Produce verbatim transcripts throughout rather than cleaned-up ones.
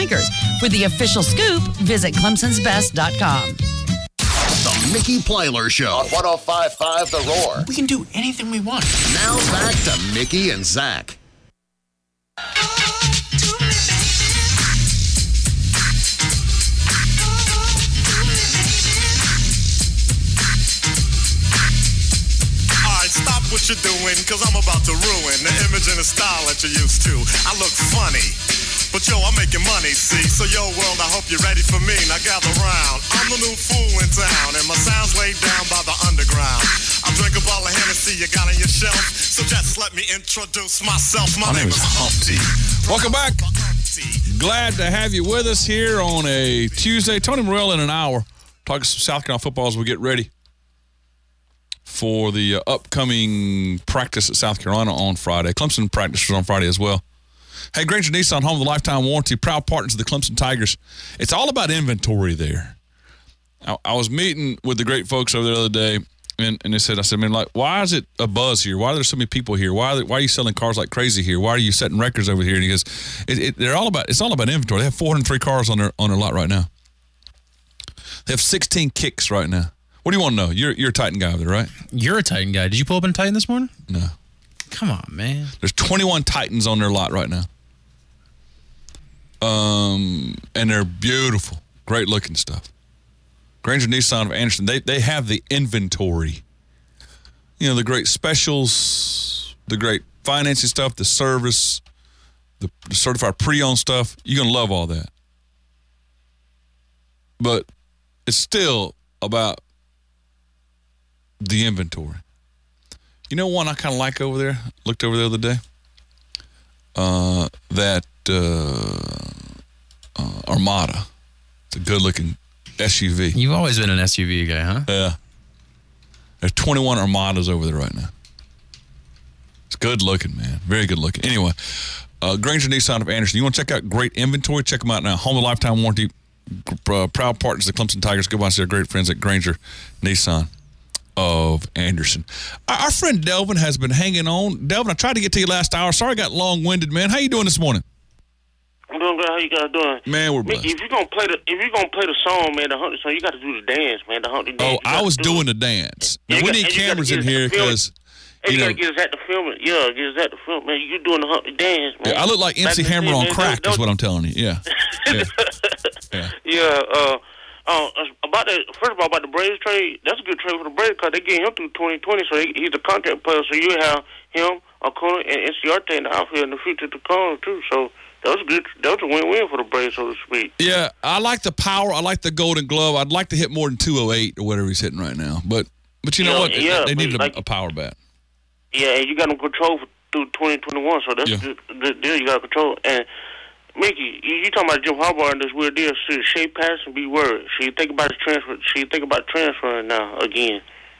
Tigers. For the official scoop, visit Clemsons Best dot com. The Mickey Plyler Show on one oh five point five The Roar. We can do anything we want. Now back to Mickey and Zach. Stop what you're doing, cause I'm about to ruin the image and the style that you're used to. I look funny, but yo, I'm making money, see? So yo, world, I hope you're ready for me. Now gather round. I'm the new fool in town, and my sound's laid down by the underground. I'll drink a bottle of Hennessy you got on your shelf, so just let me introduce myself. My, my name is Humpty. Welcome back. Glad to have you with us here on a Tuesday. Tony Morrell in an hour. Talking some South Carolina football as we get ready for the uh, upcoming practice at South Carolina on Friday. Clemson practice was on Friday as well. Hey, Granger Nissan, home of the lifetime warranty, proud partners of the Clemson Tigers. It's all about inventory there. I, I was meeting with the great folks over there the other day, and, and they said, I said, man, like, why is it a buzz here? Why are there so many people here? Why are, they, why are you selling cars like crazy here? Why are you setting records over here? And he goes, it, it, they're all about, it's all about inventory. They have four hundred three cars on their on their lot right now. They have sixteen kicks right now. What do you want to know? You're you're a Titan guy over there, right? You're a Titan guy. Did you pull up in Titan this morning? No. Come on, man. There's twenty-one Titans on their lot right now. Um, and they're beautiful, great looking stuff. Granger Nissan of Anderson, they they have the inventory. You know, the great specials, the great financing stuff, the service, the, the certified pre-owned stuff. You're going to love all that. But it's still about the inventory. You know one I kind of like over there? Looked over the other day. Uh, that uh, uh, Armada. It's a good-looking S U V. You've always been an S U V guy, huh? Yeah. There's twenty-one Armadas over there right now. It's good-looking, man. Very good-looking. Anyway, uh, Granger Nissan of Anderson. You want to check out great inventory? Check them out now. Home of lifetime warranty. Uh, proud partners of the Clemson Tigers. Go by and see our great friends at Granger Nissan of Anderson. Our, our friend Delvin has been hanging on. Delvin, I tried to get to you last hour. Sorry I got long-winded, man. How you doing this morning? I'm doing good. How you guys doing? Man, we're blessed. Mickey, if you're gonna play the if you're gonna play the song, man, the Humpty song, you got to do the dance, man. The Humpty dance. Oh, I was do doing it. the dance. Now, we got, need cameras in here because you, you you know. gotta get us at the film. Yeah, get us at the film, man. You doing the Humpty dance, man. Yeah, I look like M C Back Hammer then, on man, crack. those, Is what I'm telling you. Yeah. Yeah. yeah. yeah uh, uh, about the first of all about the Braves trade. That's a good trade for the Braves because they get him through twenty twenty, so he, he's a contract player. So you have him, Acuna, and Inciarte in the outfield in the future to come too. So. That was good. That was a win-win for the Braves, so to speak. Yeah, I like the power. I like the Golden Glove. I'd like to hit more than two oh eight or whatever he's hitting right now. But but you know yeah, what? Yeah, they, they needed like, a, a power bat. Yeah, and you got them control for, through twenty twenty-one, so that's yeah. a good, good deal. You got control. And, Mickey, you, you talking about Jim Harbaugh and this weird deal. Should Shea Patterson be worried? Should you think about his transfer? Should you think about transferring now again?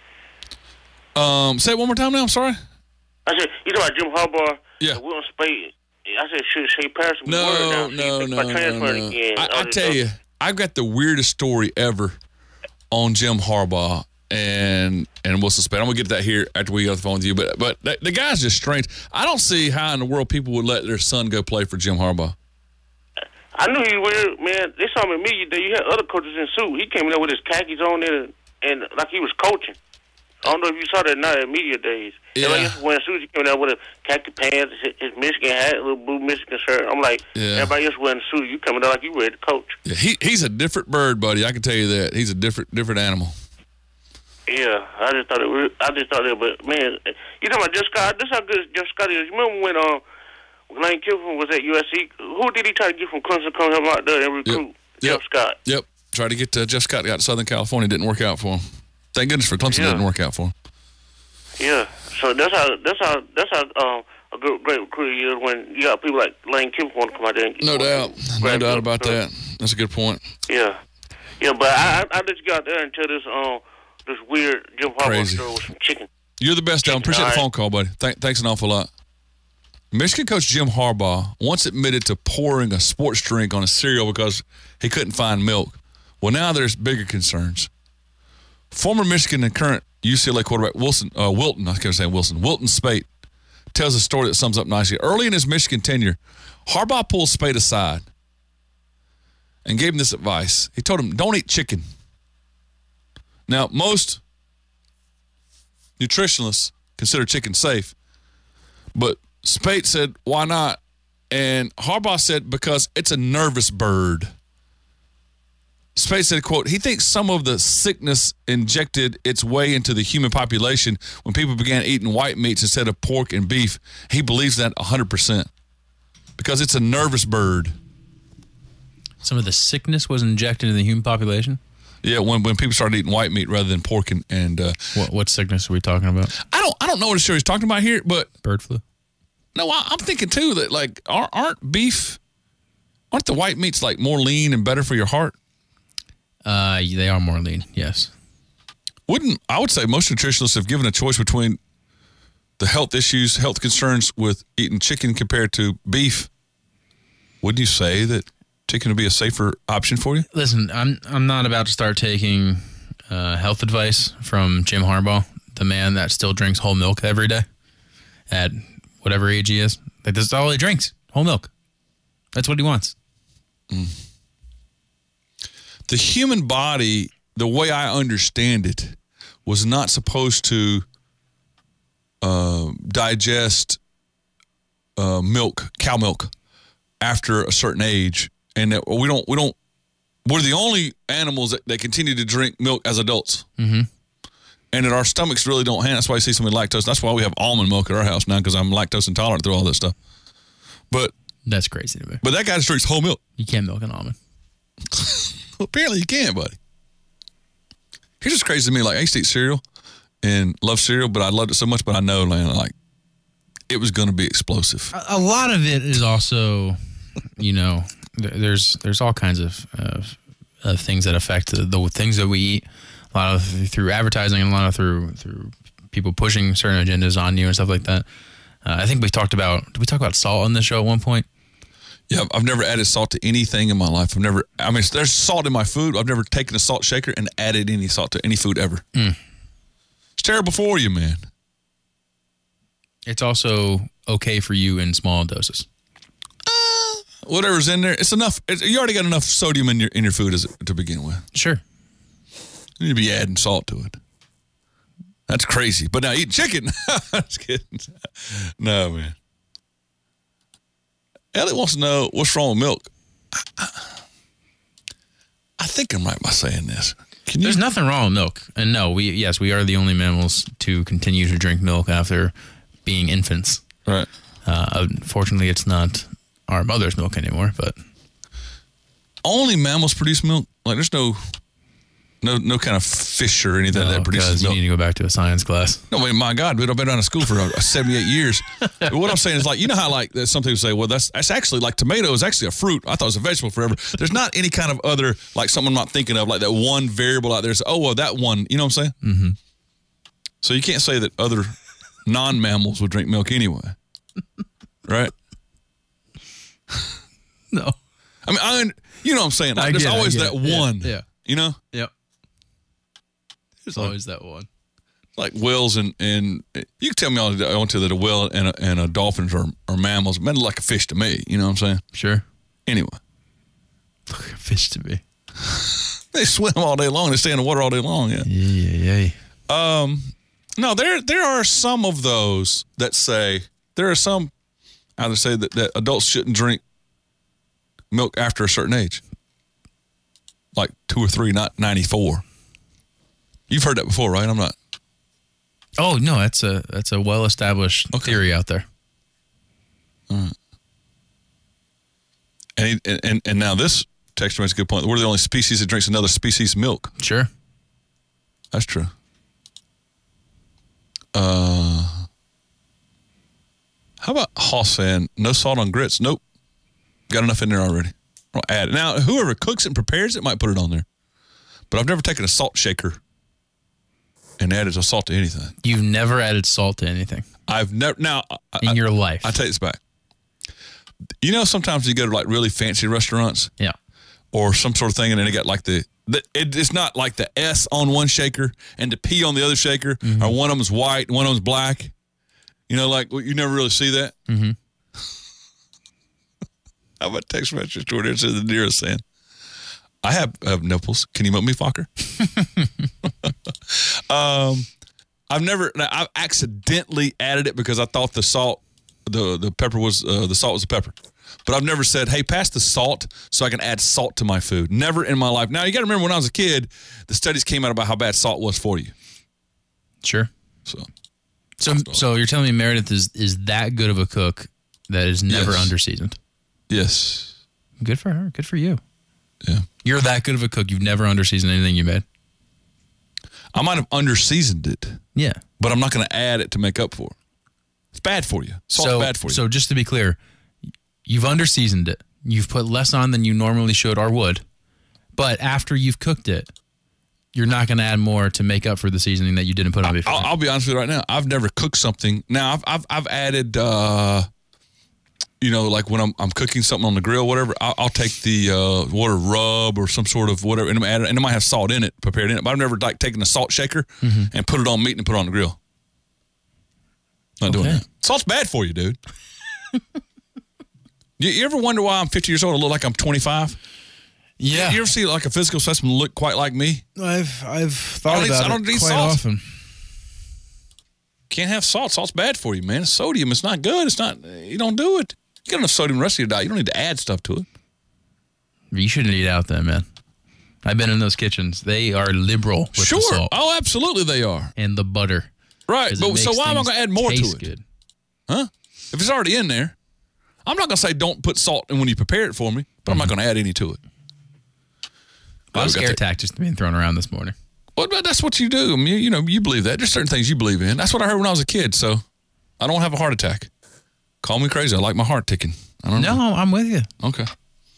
Um, say it one more time now. I'm sorry. I said, you talking about Jim Harbaugh yeah. and Wilton Spade. I said, should Shea Patterson be no, worried now? No, no, no, no. Again? I, I tell you, I've got the weirdest story ever on Jim Harbaugh and and Wilson Spade. I'm gonna get to that here after we get off the phone with you. But but the, the guy's just strange. I don't see how in the world people would let their son go play for Jim Harbaugh. I knew he was weird, man. They saw him in media day. You had other coaches in suit. He came in there with his khakis on there and like he was coaching. I don't know if you saw that night at media days. Yeah. Everybody else was wearing suits. He came down with a khaki pants, his, his Michigan hat, a little blue Michigan shirt. I'm like, yeah. Everybody else wearing a suit. You coming down like you ready to coach. Yeah, he he's a different bird, buddy. I can tell you that. He's a different different animal. Yeah, I just thought it. Was, I just thought it. But man, you talking about Jeff Scott? This how good Jeff Scott is. You remember when um Lane Kiffin was at U S C? Who did he try to get from Clemson to come help out there and recruit? Yep. Jeff yep. Scott. Yep. Tried to get uh, Jeff Scott out to Southern California. Didn't work out for him. Thank goodness for Clemson. Yeah. Didn't work out for him. Yeah, so that's how that's how that's how um, a good, great recruiter is when you got people like Lane Kiffin want to come out there. And no doubt, no doubt about that. That's a good point. Yeah, yeah, but I I, I just got there until this um this weird Jim Harbaugh story with some chicken. You're the best, Alan. Appreciate right. the phone call, buddy. Th- thanks an awful lot. Michigan coach Jim Harbaugh once admitted to pouring a sports drink on a cereal because he couldn't find milk. Well, now there's bigger concerns. Former Michigan and current U C L A quarterback Wilson uh, Wilton, I kept saying Wilson, Wilton Spate tells a story that sums up nicely. Early in his Michigan tenure, Harbaugh pulls Spate aside and gave him this advice. He told him, don't eat chicken. Now, most nutritionalists consider chicken safe, but Spate said, why not? And Harbaugh said, because it's a nervous bird. Spate said, quote, he thinks some of the sickness injected its way into the human population when people began eating white meats instead of pork and beef. He believes that one hundred percent because it's a nervous bird. Some of the sickness was injected into the human population? Yeah, when when people started eating white meat rather than pork and, and uh, What what sickness are we talking about? I don't I don't know what sure he's talking about here, but Bird flu? no, I, I'm thinking too that like aren't, aren't beef, aren't the white meats like more lean and better for your heart? Uh, they are more lean, yes. Wouldn't I would say most nutritionists have given a choice between the health issues, health concerns with eating chicken compared to beef. Wouldn't you say that chicken would be a safer option for you? Listen, I'm I'm not about to start taking uh, health advice from Jim Harbaugh, the man that still drinks whole milk every day at whatever age he is. Like, this is all he drinks, whole milk. That's what he wants. Mm. The human body, the way I understand it, was not supposed to uh, digest uh, milk, cow milk, after a certain age. And that we don't, we don't, we're the only animals that, that continue to drink milk as adults. Mm-hmm. And that our stomachs really don't handle. That's why you see so many lactose. That's why we have almond milk at our house now, because I'm lactose intolerant through all that stuff. But That's crazy to me. but that guy just drinks whole milk. You can't milk an almond. Well, apparently you can, buddy. Here's what's crazy to me. Like, I used to eat cereal and love cereal, but I loved it so much, but I know, man, like, it was going to be explosive. A, a lot of it is also, you know, th- there's there's all kinds of, of, of things that affect the, the things that we eat. A lot of through advertising and a lot of through through people pushing certain agendas on you and stuff like that. Uh, I think we talked about, did we talk about salt on this show at one point? Yeah, I've never added salt to anything in my life. I've never, I mean, there's salt in my food. I've never taken a salt shaker and added any salt to any food ever. Mm. It's terrible for you, man. It's also okay for you in small doses. Uh, whatever's in there, it's enough. It's, you already got enough sodium in your in your food as, to begin with. Sure. You need to be adding salt to it. That's crazy. But now eat chicken. Just kidding. No, man. Elliot wants to know what's wrong with milk. I, I, I think I'm right by saying this. Can you? There's nothing wrong with milk. And no, we yes, we are the only mammals to continue to drink milk after being infants. Right. Uh, unfortunately, it's not our mother's milk anymore, but Only mammals produce milk? Like, there's no no no kind of fish or anything no, that produces because you milk? need to go back to a science class. No, I mean, my God, dude, I've been out of school for uh, seventy-eight years. But what I'm saying is, like, you know how, like, some people say, well, that's that's actually, like, tomato is actually a fruit. I thought it was a vegetable forever. There's not any kind of other, like, something I'm not thinking of, like that one variable out there. So, oh, well, that one, you know what I'm saying? Mm-hmm. So you can't say that other non-mammals would drink milk anyway, right? No. I mean, I, you know what I'm saying? Like, I there's get it, I always get that it. Yeah, one, yeah. you know? Yep. There's always that one. Like whales and, and you can tell me all I want to that a whale and a, and a dolphins are, are mammals. Men like a fish to me, you know what I'm saying? Sure. Anyway. Look like a fish to me. They swim all day long. They stay in the water all day long, yeah. Yeah, yeah, yeah. Um, no, there there are some of those that say, there are some out there say that, that adults shouldn't drink milk after a certain age. Like two or three, not ninety-four. You've heard that before, right? I'm not. Oh no, that's a that's a well established Okay. theory out there. All right. And, he, and and now this texture makes a good point. We're the only species that drinks another species' milk. Sure. That's true. Uh, how about Hoss saying no salt on grits? Nope, got enough in there already. I'll add it. Now, whoever cooks it and prepares it might put it on there, but I've never taken a salt shaker and added a salt to anything. You've never added salt to anything I've never. Now, I, in I, your life. I take this back. You know, sometimes you go to like really fancy restaurants yeah. or some sort of thing, and then they got like the, the it, it's not like the S on one shaker and the P on the other shaker, Mm-hmm. or one of them's white and one of them's black. You know, like you never really see that. Mm-hmm. How about text message toward it to the nearest saying, I have, have nipples. Can you milk me, Fokker? um, I've never. I've accidentally added it because I thought the salt, the the pepper was uh, the salt was the pepper. But I've never said, hey, pass the salt so I can add salt to my food. Never in my life. Now, you got to remember when I was a kid, the studies came out about how bad salt was for you. Sure. So, so, so you're telling me Meredith is, is that good of a cook that is never yes. underseasoned? Yes. Good for her. Good for you. Yeah. You're that good of a cook. You've never underseasoned anything you made. I might have underseasoned it. Yeah. But I'm not going to add it to make up for it. It's bad for you. Salt's so, bad for you. So just to be clear, you've underseasoned it. You've put less on than you normally should or would. But after you've cooked it, you're not going to add more to make up for the seasoning that you didn't put on before. I'll, I'll be honest with you right now. I've never cooked something. Now, I've I've, I've added, uh, you know, like when I'm I'm cooking something on the grill, whatever, I'll, I'll take the uh, water rub or some sort of whatever, and, add, and it might have salt in it, prepared in it. But I've never like taken a salt shaker mm-hmm. and put it on meat and put it on the grill. Not doing okay. that. Salt's bad for you, dude. You, you ever wonder why I'm fifty years old and look like I'm twenty-five? Yeah. You ever see like a physical specimen look quite like me? I've I've thought I don't about eat, I don't it eat quite salt. often. Can't have salt. Salt's bad for you, man. It's sodium. It's not good. It's not. You don't do it. You got enough sodium in the rest of your diet. You don't need to add stuff to it. You shouldn't eat out then, man. I've been in those kitchens. They are liberal with Sure. the salt. Oh, absolutely they are. And the butter. Right. But so why am I things going to add more to taste it? Good. Huh? If it's already in there, I'm not going to say don't put salt in when you prepare it for me, but mm-hmm. I'm not going to add any to it. A lot of scare tactics being thrown around this morning. Well, that's what you do. I mean, you, you know, you believe that. There's certain things you believe in. That's what I heard when I was a kid, so I don't have a heart attack. Call me crazy. I like my heart ticking. I don't no, know. I'm with you. Okay.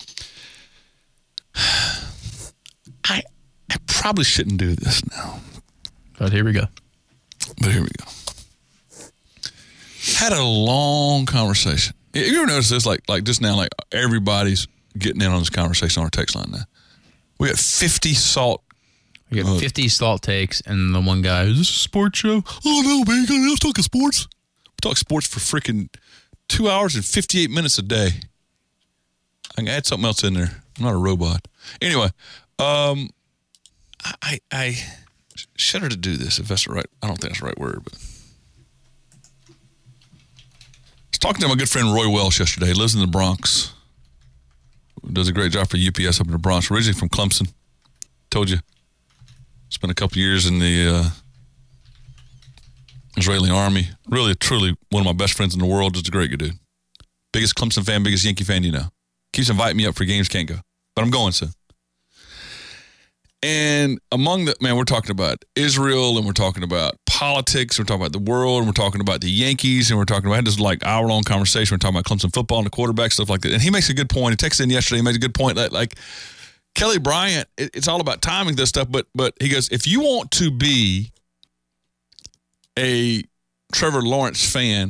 I I probably shouldn't do this now. But here we go. But here we go. Had a long conversation. You ever notice this? Like, like just now, like everybody's getting in on this conversation on our text line now. We got fifty salt. We got uh, fifty salt takes, and the one guy, is this a sports show? Oh, no, man. Let's talk sports. We talk sports for freaking two hours and fifty-eight minutes a day. I can add something else in there. I'm not a robot. Anyway, um, I, I, I shudder to do this if that's the right. I don't think that's the right word, but I was talking to my good friend Roy Welsh yesterday. He lives in the Bronx. Does a great job for U P S up in the Bronx. Originally from Clemson. Told you. Spent a couple years in the uh, Israeli army. Really, truly one of my best friends in the world. Just a great good dude. Biggest Clemson fan, biggest Yankee fan you know. Keeps inviting me up for games, can't go. But I'm going soon. And among the, man, we're talking about Israel, and we're talking about politics, and we're talking about the world, and we're talking about the Yankees, and we're talking about, I had this like hour-long conversation. We're talking about Clemson football and the quarterback, stuff like that. And he makes a good point. He texted in yesterday, he makes a good point that like, Kelly Bryant, it, it's all about timing this stuff, but but he goes, if you want to be a Trevor Lawrence fan,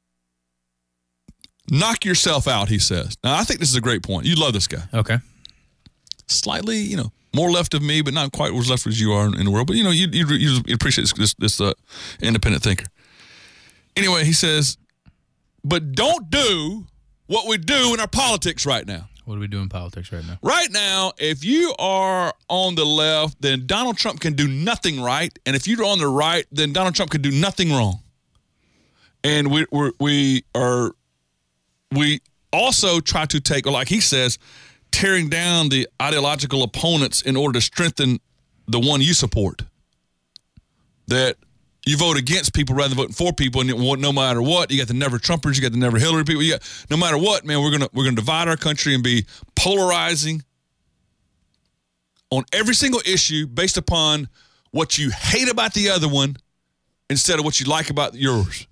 knock yourself out, he says. Now, I think this is a great point. You love this guy. Okay. Slightly, you know, more left of me, but not quite as left as you are in the world. But, you know, you, you, you appreciate this, this, this uh, independent thinker. Anyway, he says, but don't do what we do in our politics right now. What do we do in politics right now? Right now, if you are on the left, then Donald Trump can do nothing right. And if you're on the right, then Donald Trump can do nothing wrong. And we we're, we are, we also try to take, or like he says, tearing down the ideological opponents in order to strengthen the one you support. That you vote against people rather than voting for people, and no matter what, you got the never Trumpers, you got the never Hillary people. You got, no matter what, man, we're gonna we're gonna divide our country and be polarizing on every single issue based upon what you hate about the other one instead of what you like about yours.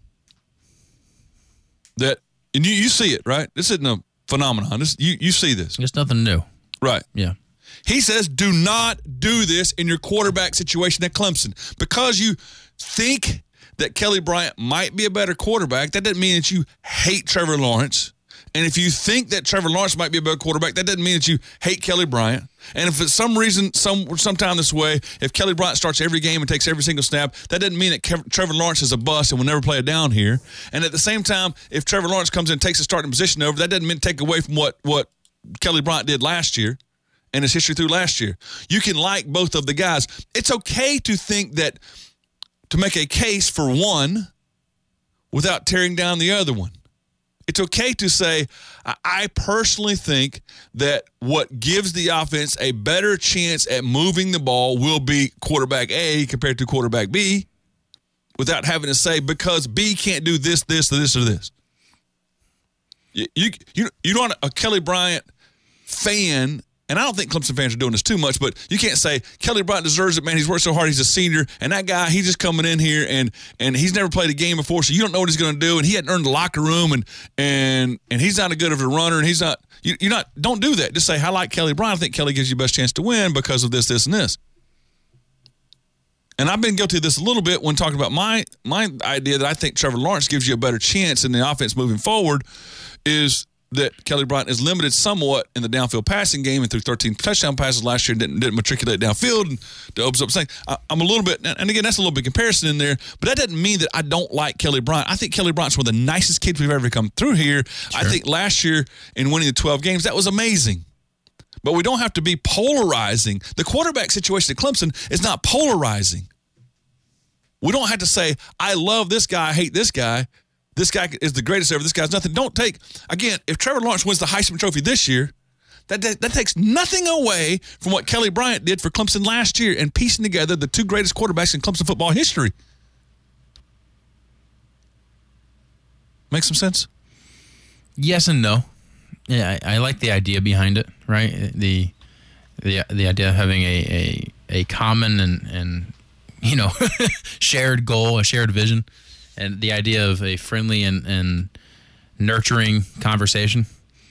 That and you, you see it, right? This isn't a phenomenon. This you you see this. It's nothing new. Right. Yeah. He says, do not do this in your quarterback situation at Clemson. Because you think that Kelly Bryant might be a better quarterback, that doesn't mean that you hate Trevor Lawrence. And if you think that Trevor Lawrence might be a better quarterback, that doesn't mean that you hate Kelly Bryant. And if for some reason, some sometime this way, if Kelly Bryant starts every game and takes every single snap, that doesn't mean that Kev- Trevor Lawrence is a bust and will never play it down here. And at the same time, if Trevor Lawrence comes in and takes a starting position over, that doesn't mean to take away from what, what Kelly Bryant did last year. and his history through last year. You can like both of the guys. It's okay to think that, to make a case for one without tearing down the other one. It's okay to say, I personally think that what gives the offense a better chance at moving the ball will be quarterback A compared to quarterback B, without having to say, because B can't do this, this, or this, or this. You, you, you, you don't, a Kelly Bryant fan, and I don't think Clemson fans are doing this too much, but you can't say Kelly Bryant deserves it, man. He's worked so hard. He's a senior, and that guy, he's just coming in here, and and he's never played a game before, so you don't know what he's going to do, and he hadn't earned the locker room, and and and he's not a good of a runner, and he's not. You, you're not. Don't do that. Just say, I like Kelly Bryant. I think Kelly gives you the best chance to win because of this, this, and this. And I've been guilty of this a little bit when talking about my my idea that I think Trevor Lawrence gives you a better chance in the offense moving forward, is that Kelly Bryant is limited somewhat in the downfield passing game and through thirteen touchdown passes last year, didn't, didn't matriculate downfield and to open up saying, I'm a little bit, and again, that's a little bit comparison in there, but that doesn't mean that I don't like Kelly Bryant. I think Kelly Bryant's one of the nicest kids we've ever come through here. Sure. I think last year in winning the twelve games, that was amazing. But we don't have to be polarizing. The quarterback situation at Clemson is not polarizing. We don't have to say, I love this guy, I hate this guy. This guy is the greatest ever. This guy's nothing. Don't take, again, if Trevor Lawrence wins the Heisman Trophy this year, that, that that takes nothing away from what Kelly Bryant did for Clemson last year and piecing together the two greatest quarterbacks in Clemson football history. Make some sense? Yes and no. Yeah, I, I like the idea behind it, right? The the the idea of having a a, a common and, and you know shared goal, a shared vision. And the idea of a friendly and, and nurturing conversation,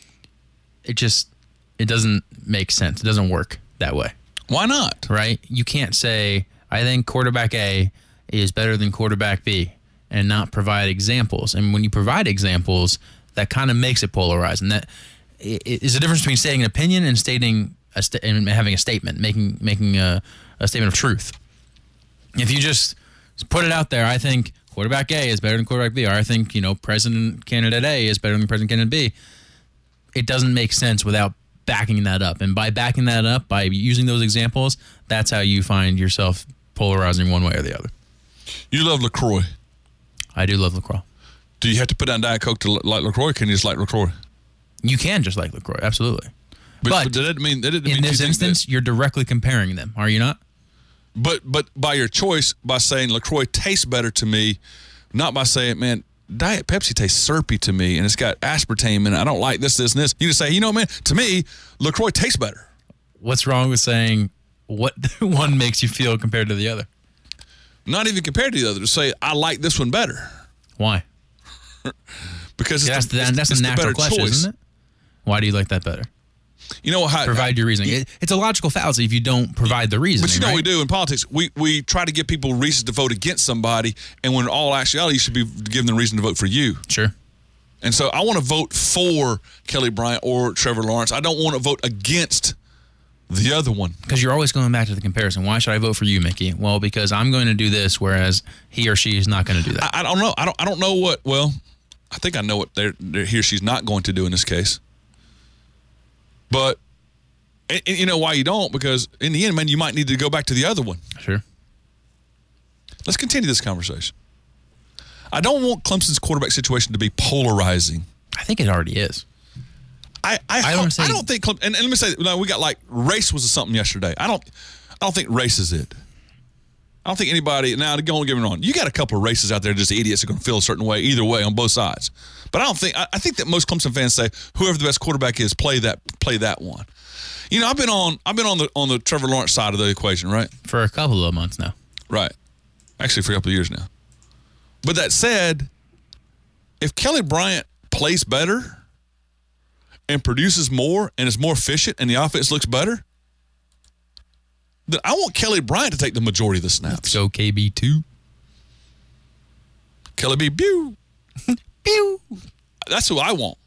it just, it doesn't make sense. It doesn't work that way. Why not? Right? You can't say, I think quarterback A is better than quarterback B and not provide examples. And when you provide examples, that kind of makes it polarized. And that is the difference between stating an opinion and stating a st- and having a statement, making making a, a statement of truth. If you just put it out there, I think quarterback A is better than quarterback B, or I think, you know, president candidate A is better than president candidate B. It doesn't make sense without backing that up. And by backing that up, by using those examples, that's how you find yourself polarizing one way or the other. You love LaCroix. I do love LaCroix. Do you have to put down Diet Coke to like LaCroix? Can you just like LaCroix? You can just like LaCroix, absolutely. But, but, but that didn't mean, that didn't in mean this instance, that, you're directly comparing them, are you not? But but by your choice, by saying LaCroix tastes better to me, not by saying, man, Diet Pepsi tastes syrupy to me, and it's got aspartame, and I don't like this, this, and this. You just say, you know, man, to me, LaCroix tastes better. What's wrong with saying what one makes you feel compared to the other? Not even compared to the other. To say, I like this one better. Why? Because yeah, it's that's, the, the, it's, that's it's a natural question, choice. Isn't it? Why do you like that better? You know how provide your reasoning. It, it's a logical fallacy if you don't provide the reasoning. But you know right? what we do in politics? We we try to give people reasons to vote against somebody, and when in all actuality, you should be giving them reason to vote for you. Sure. And so I want to vote for Kelly Bryant or Trevor Lawrence. I don't want to vote against the other one. Because you're always going back to the comparison. Why should I vote for you, Mickey? Well, because I'm going to do this, whereas he or she is not going to do that. I, I don't know. I don't. I don't know what. Well, I think I know what they're, they're, he or she's not going to do in this case. But. And, and you know why you don't? Because in the end, man, you might need to go back to the other one. Sure. Let's continue this conversation. I don't want Clemson's quarterback situation to be polarizing. I think it already is. I I, I don't, don't, say, I don't think Clemson, and, and let me say, no, we got like race was something yesterday. I don't I don't think race is it. I don't think anybody, now don't get me wrong, you got a couple of races out there just idiots are going to feel a certain way either way on both sides. But I don't think, I, I think that most Clemson fans say whoever the best quarterback is, play that play that one. You know, I've been on I've been on the on the Trevor Lawrence side of the equation, right? For a couple of months now. Right. Actually, for a couple of years now. But that said, if Kelly Bryant plays better and produces more and is more efficient and the offense looks better, then I want Kelly Bryant to take the majority of the snaps. Let's go K B two. Kelly B. Bew. Pew. That's who I want.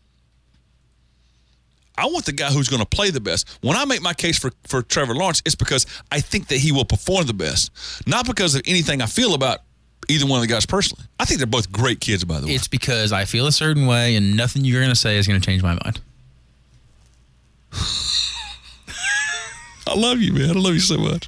I want the guy who's going to play the best. When I make my case for, for Trevor Lawrence, it's because I think that he will perform the best. Not because of anything I feel about either one of the guys personally. I think they're both great kids, by the way. It's because I feel a certain way, and nothing you're going to say is going to change my mind. I love you, man. I love you so much.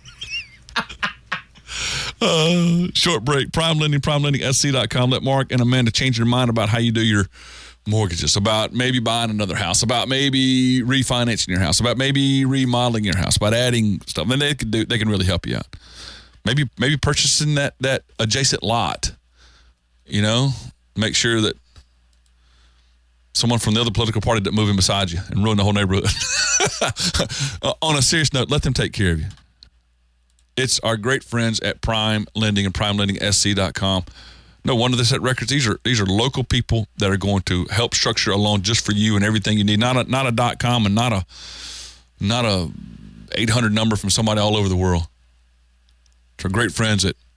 uh, short break. Prime Lending, prime lending s c dot com. Let Mark and Amanda change your mind about how you do your mortgages, about maybe buying another house, about maybe refinancing your house, about maybe remodeling your house, about adding stuff. And they can do. They can really help you out. Maybe maybe purchasing that that adjacent lot. You know, make sure that someone from the other political party didn't move in beside you and ruin the whole neighborhood. uh, on a serious note, let them take care of you. It's our great friends at Prime Lending and prime lending s c dot com. No wonder they set records. These are these are local people that are going to help structure a loan just for you and everything you need. Not a not a dot com and not a not a eight hundred number from somebody all over the world. It's our great friends at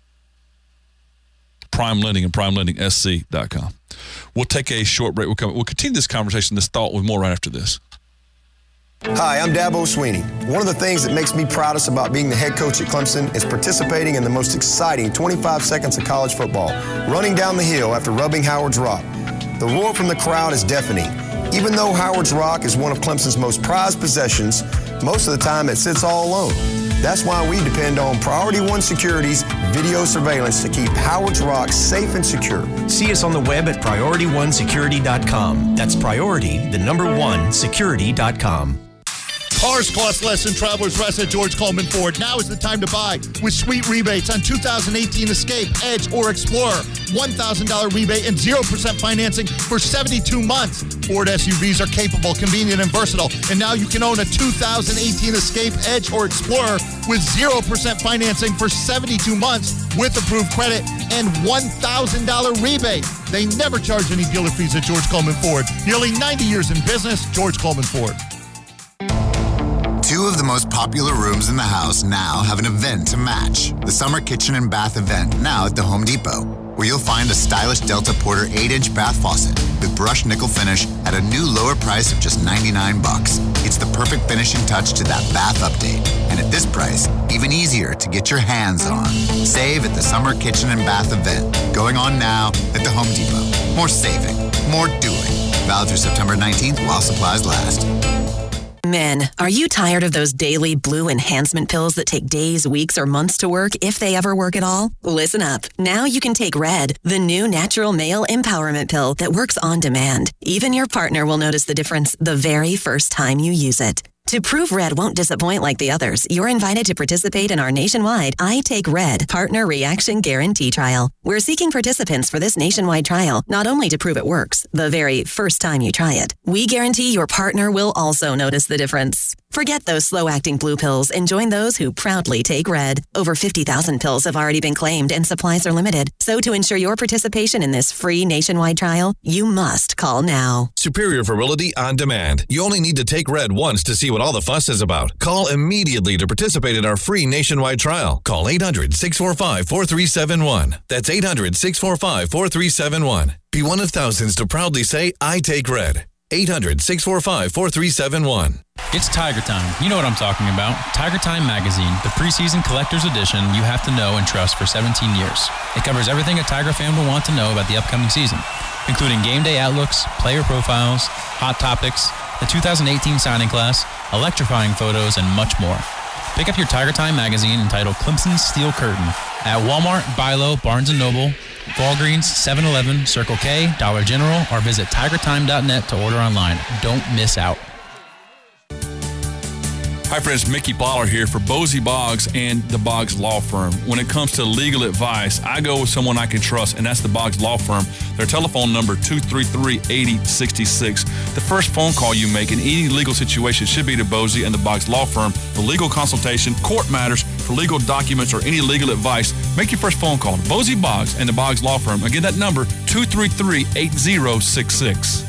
Prime Lending and prime lending s c dot com. We'll take a short break. We'll come. We'll continue this conversation, this thought, with more right after this. Hi, I'm Dabo Sweeney. One of the things that makes me proudest about being the head coach at Clemson is participating in the most exciting twenty-five seconds of college football, running down the hill after rubbing Howard's Rock. The roar from the crowd is deafening. Even though Howard's Rock is one of Clemson's most prized possessions, most of the time it sits all alone. That's why we depend on Priority One Security's video surveillance to keep Howard's Rock safe and secure. See us on the web at priority one security dot com. That's priority, the number one, security dot com. Cars cost less than Travelers Rest at George Coleman Ford. Now is the time to buy with sweet rebates on two thousand eighteen Escape, Edge, or Explorer. one thousand dollars rebate and zero percent financing for seventy-two months. Ford S U Vs are capable, convenient, and versatile. And now you can own a two thousand eighteen Escape, Edge, or Explorer with zero percent financing for seventy-two months with approved credit and one thousand dollars rebate. They never charge any dealer fees at George Coleman Ford. Nearly ninety years in business, George Coleman Ford. Two of the most popular rooms in the house now have an event to match. The Summer Kitchen and Bath event, now at the Home Depot, where you'll find a stylish Delta Porter eight inch bath faucet with brushed nickel finish at a new lower price of just ninety-nine bucks. It's the perfect finishing touch to that bath update. And at this price, even easier to get your hands on. Save at the Summer Kitchen and Bath event, going on now at the Home Depot. More saving, more doing. Valid through September nineteenth while supplies last. Men, are you tired of those daily blue enhancement pills that take days, weeks, or months to work, if they ever work at all? Listen up. Now you can take Red, the new natural male empowerment pill that works on demand. Even your partner will notice the difference the very first time you use it. To prove Red won't disappoint like the others, you're invited to participate in our nationwide I Take Red Partner Reaction Guarantee Trial. We're seeking participants for this nationwide trial, not only to prove it works, the very first time you try it. We guarantee your partner will also notice the difference. Forget those slow-acting blue pills and join those who proudly take Red. Over fifty thousand pills have already been claimed and supplies are limited. So to ensure your participation in this free nationwide trial, you must call now. Superior virility on demand. You only need to take Red once to see what all the fuss is about. Call immediately to participate in our free nationwide trial. Call eight hundred, six four five, four three seven one. That's eight hundred, six four five, four three seven one. Be one of thousands to proudly say, I take Red. eight hundred, six four five, four three seven one. It's Tiger Time. You know what I'm talking about. Tiger Time Magazine, the preseason collector's edition you have to know and trust for seventeen years. It covers everything a Tiger fan will want to know about the upcoming season, including game day outlooks, player profiles, hot topics, the two thousand eighteen signing class, electrifying photos, and much more. Pick up your Tiger Time magazine entitled Clemson's Steel Curtain at Walmart, Bi-Lo, Barnes and Noble, Walgreens, seven eleven, Circle K, Dollar General, or visit tiger time dot net to order online. Don't miss out. Hi friends, Mickey Plyler here for Bosie Boggs and the Boggs Law Firm. When it comes to legal advice, I go with someone I can trust, and that's the Boggs Law Firm. Their telephone number, two three three, eight zero six six. The first phone call you make in any legal situation should be to Bosie and the Boggs Law Firm for legal consultation, court matters, for legal documents, or any legal advice. Make your first phone call to Bosie Boggs and the Boggs Law Firm. Again, that number, two three three, eight zero six six.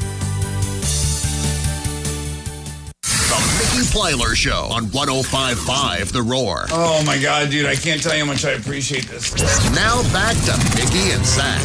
Plyler Show on one oh five point five The Roar. Oh my God, dude, I can't tell you how much I appreciate this. Now back to Mickey and Zach.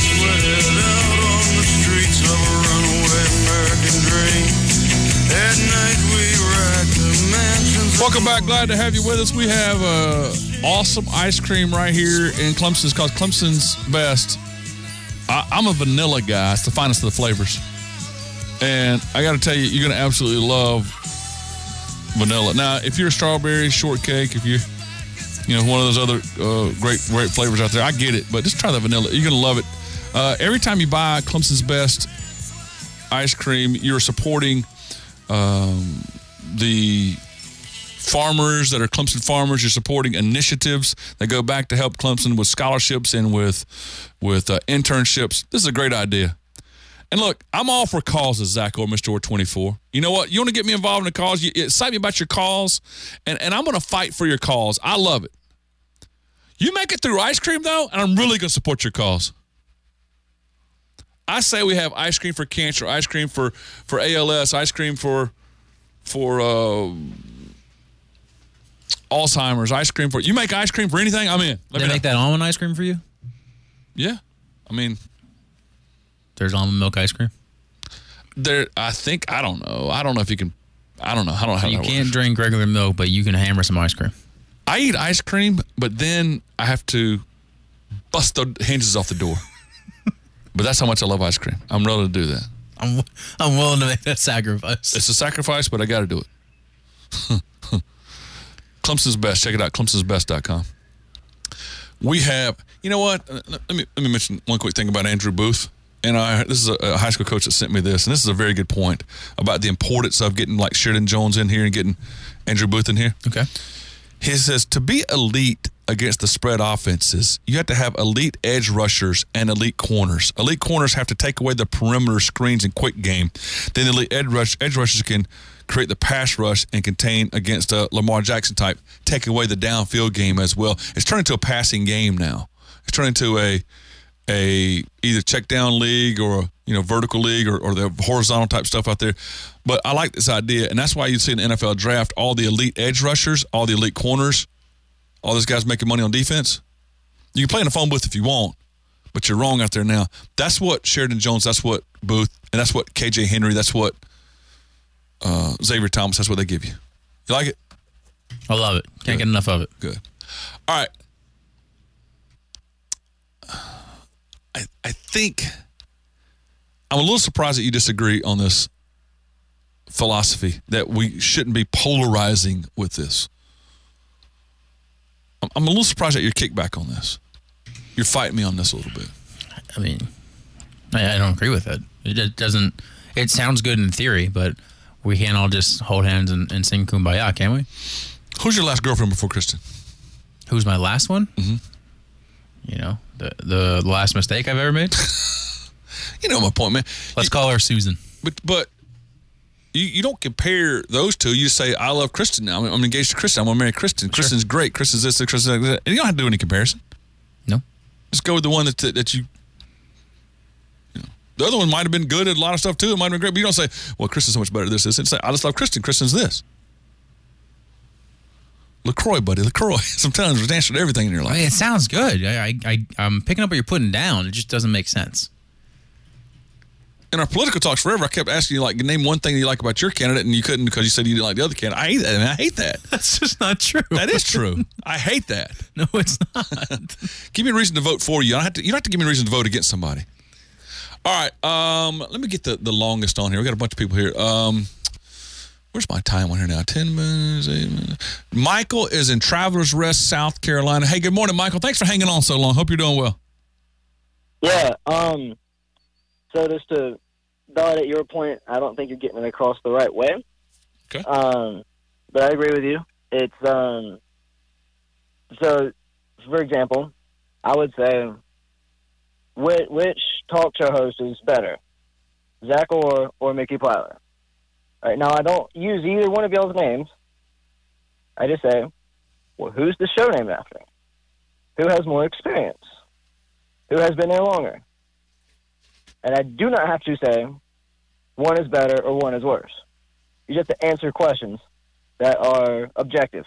At Welcome back. Glad to have you with us. We have uh, awesome ice cream right here in Clemson. It's called Clemson's Best. I, I'm a vanilla guy. It's the finest of the flavors. And I got to tell you, you're going to absolutely love vanilla. Now, if you're a strawberry shortcake, if you're, you know, one of those other uh, great, great flavors out there, I get it. But just try the vanilla. You're going to love it. Uh, every time you buy Clemson's Best ice cream, you're supporting um, the farmers that are Clemson farmers. You're supporting initiatives that go back to help Clemson with scholarships and with with uh, internships. This is a great idea. And look, I'm all for causes, Zach or Mister Or twenty-four. You know what? You want to get me involved in a cause? You excite me about your cause, and, and I'm going to fight for your cause. I love it. You make it through ice cream, though, and I'm really going to support your cause. I say we have ice cream for cancer, ice cream for, for A L S, ice cream for for uh, Alzheimer's, ice cream for – you make ice cream for anything, I'm in. Let they make that almond ice cream for you? Yeah. I mean – There's almond milk ice cream? There, I think – I don't know. I don't know if you can – I don't know. I don't know how You that can't works. drink regular milk, but you can hammer some ice cream. I eat ice cream, but then I have to bust the hinges off the door. But that's how much I love ice cream. I'm willing to do that. I'm I'm willing to make that sacrifice. It's a sacrifice, but I got to do it. Clemson's Best. Check it out, clemsons best dot com. We have, you know what? Let me let me mention one quick thing about Andrew Booth. And I, this is a, a high school coach that sent me this, and this is a very good point about the importance of getting like Sheridan Jones in here and getting Andrew Booth in here. Okay. He says to be elite against the spread offenses, you have to have elite edge rushers and elite corners. Elite corners have to take away the perimeter screens and quick game. Then the elite edge, rush, edge rushers can create the pass rush and contain against a Lamar Jackson type, take away the downfield game as well. It's turned into a passing game now. It's turned into a a either check down league or you know vertical league or, or the horizontal type stuff out there. But I like this idea, and that's why you see in the N F L draft all the elite edge rushers, all the elite corners, all these guys making money on defense. You can play in the phone booth if you want, but you're wrong out there now. That's what Sheridan Jones, that's what Booth, and that's what K J Henry, that's what uh, Xavier Thomas, that's what they give you. You like it? I love it. Can't Good. get enough of it. Good. All right. I, I think I'm a little surprised that you disagree on this philosophy that we shouldn't be polarizing with this. I'm, I'm a little surprised at your kickback on this. You're fighting me on this a little bit. I mean, I, I don't agree with it. It doesn't. It sounds good in theory, but we can't all just hold hands and, and sing Kumbaya, can we? Who's your last girlfriend before Kristen? Who's my last one? Mm-hmm. You know, the the last mistake I've ever made. You know my point, man. Let's call her Susan. But but you, you don't compare those two. You say, I love Kristen now. I'm, I'm engaged to Kristen. I'm going to marry Kristen. Sure. Kristen's great. Kristen's this, Kristen's that. And you don't have to do any comparison. No. Just go with the one that that you, you know. The other one might have been good at a lot of stuff too. It might have been great. But you don't say, well, Kristen's so much better at this. It's say, I just love Kristen. Kristen's this. LaCroix, buddy, LaCroix. Sometimes there's an answer to everything in your life. I mean, it sounds good. I, I, I'm picking up what you're putting down. It just doesn't make sense. In our political talks forever, I kept asking you, like, name one thing you like about your candidate, and you couldn't because you said you didn't like the other candidate. I hate that. I, mean, I hate that. That's just not true. That is true. I hate that. No, it's not. Give me a reason to vote for you. I don't have to, you don't have to give me a reason to vote against somebody. All right. Um, let me get the, the longest on here. We got a bunch of people here. Um, where's my time on here now? Ten minutes, eight minutes. Michael is in Travelers Rest, South Carolina. Hey, good morning, Michael. Thanks for hanging on so long. Hope you're doing well. Yeah. Um. So just to validate your point, I don't think you're getting it across the right way. Okay. Um. But I agree with you. It's um. So, for example, I would say, which, which talk show host is better, Zach Orr or Mickey Plyler? All right, now, I don't use either one of y'all's names. I just say, well, who's the show named after? Who has more experience? Who has been there longer? And I do not have to say one is better or one is worse. You just have to answer questions that are objective.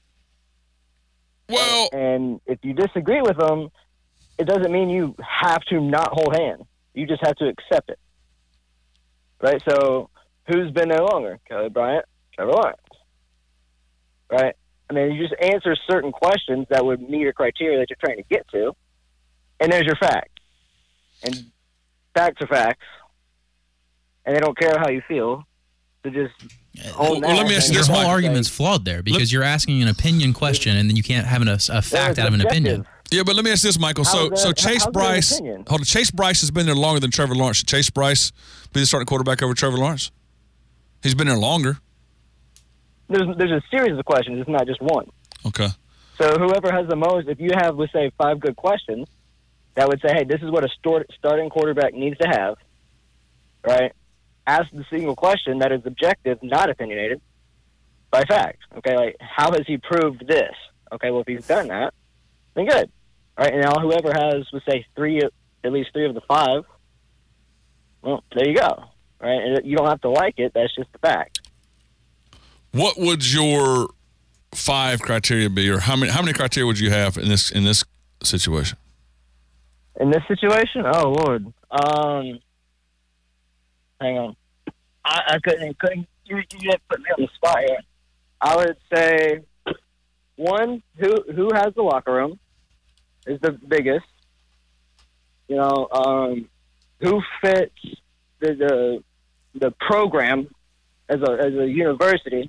Well, and if you disagree with them, it doesn't mean you have to not hold hands. You just have to accept it. Right? So who's been there longer? Kelly Bryant, Trevor Lawrence. Right? I mean, you just answer certain questions that would meet a criteria that you're trying to get to, and there's your fact. And facts are facts, and they don't care how you feel. So just well, well, let me ask you this: your whole argument's flawed there because let, you're asking an opinion question, and then you can't have an, a, a fact out of an opinion. Yeah, but let me ask this, Michael. So, that, so Chase Bryce, hold on, Chase Bryce has been there longer than Trevor Lawrence. Should Chase Bryce be the starting quarterback over Trevor Lawrence? He's been there longer. There's there's a series of questions. It's not just one. Okay. So whoever has the most, if you have, let's say, five good questions, that would say, hey, this is what a start, starting quarterback needs to have, right? Ask the single question that is objective, not opinionated, by fact. Okay, like, how has he proved this? Okay, well, if he's done that, then good. All right, and now whoever has, let's say, three, at least three of the five, well, there you go. Right, and you don't have to like it. That's just the fact. What would your five criteria be, or how many how many criteria would you have in this in this situation? In this situation, oh Lord, um, hang on, I, I couldn't couldn't you, you didn't put me on the spot here. I would say one, who who has the locker room is the biggest. You know, um, who fits the the the program as a as a university.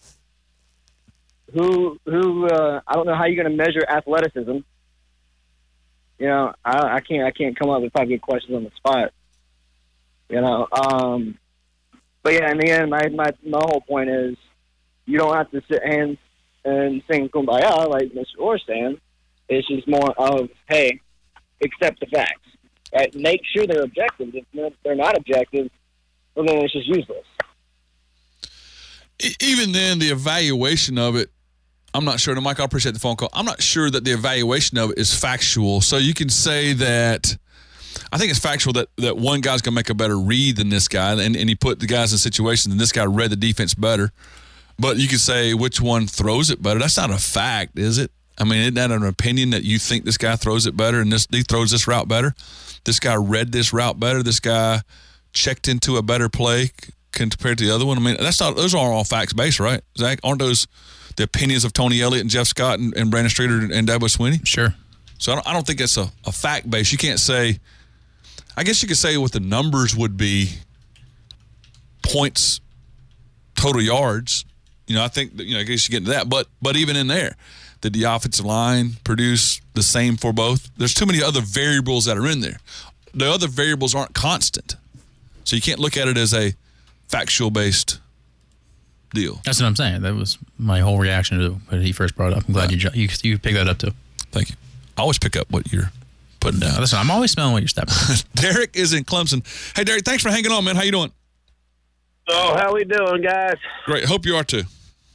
Who who uh, I don't know how you're going to measure athleticism. You know, I, I can't I can't come up with five good questions on the spot. You know, um, but yeah, in the end, my, my my whole point is you don't have to sit hands and sing kumbaya like Mister Orr saying. It's just more of, hey, accept the facts. Right? Make sure they're objective. If they're not objective, well, then it's just useless. Even then, the evaluation of it, I'm not sure. And Mike, I appreciate the phone call. I'm not sure that the evaluation of it is factual. So you can say that I think it's factual that, that one guy's going to make a better read than this guy, and, and he put the guys in situations, and this guy read the defense better. But you can say which one throws it better. That's not a fact, is it? I mean, isn't that an opinion that you think this guy throws it better and this he throws this route better? This guy read this route better. This guy checked into a better play compared to the other one. I mean, that's not; those are all facts based, right, Zach? Aren't those the opinions of Tony Elliott and Jeff Scott and, and Brandon Streeter and Dabo Swinney? Sure. So I don't, I don't think it's a, a fact base. You can't say. I guess you could say what the numbers would be. Points, total yards. You know, I think that, you know. I guess you get into that, but but even in there, did the offensive line produce the same for both? There's too many other variables that are in there. The other variables aren't constant, so you can't look at it as a factual-based deal. That's what I'm saying. That was my whole reaction to when he first brought it up. I'm glad right. you you you picked that up too. Thank you. I always pick up what you're putting down. Listen, I'm always smelling what you're stepping. Derek is in Clemson. Hey, Derek, thanks for hanging on, man. How you doing? Oh, how we doing, guys? Great. Hope you are too.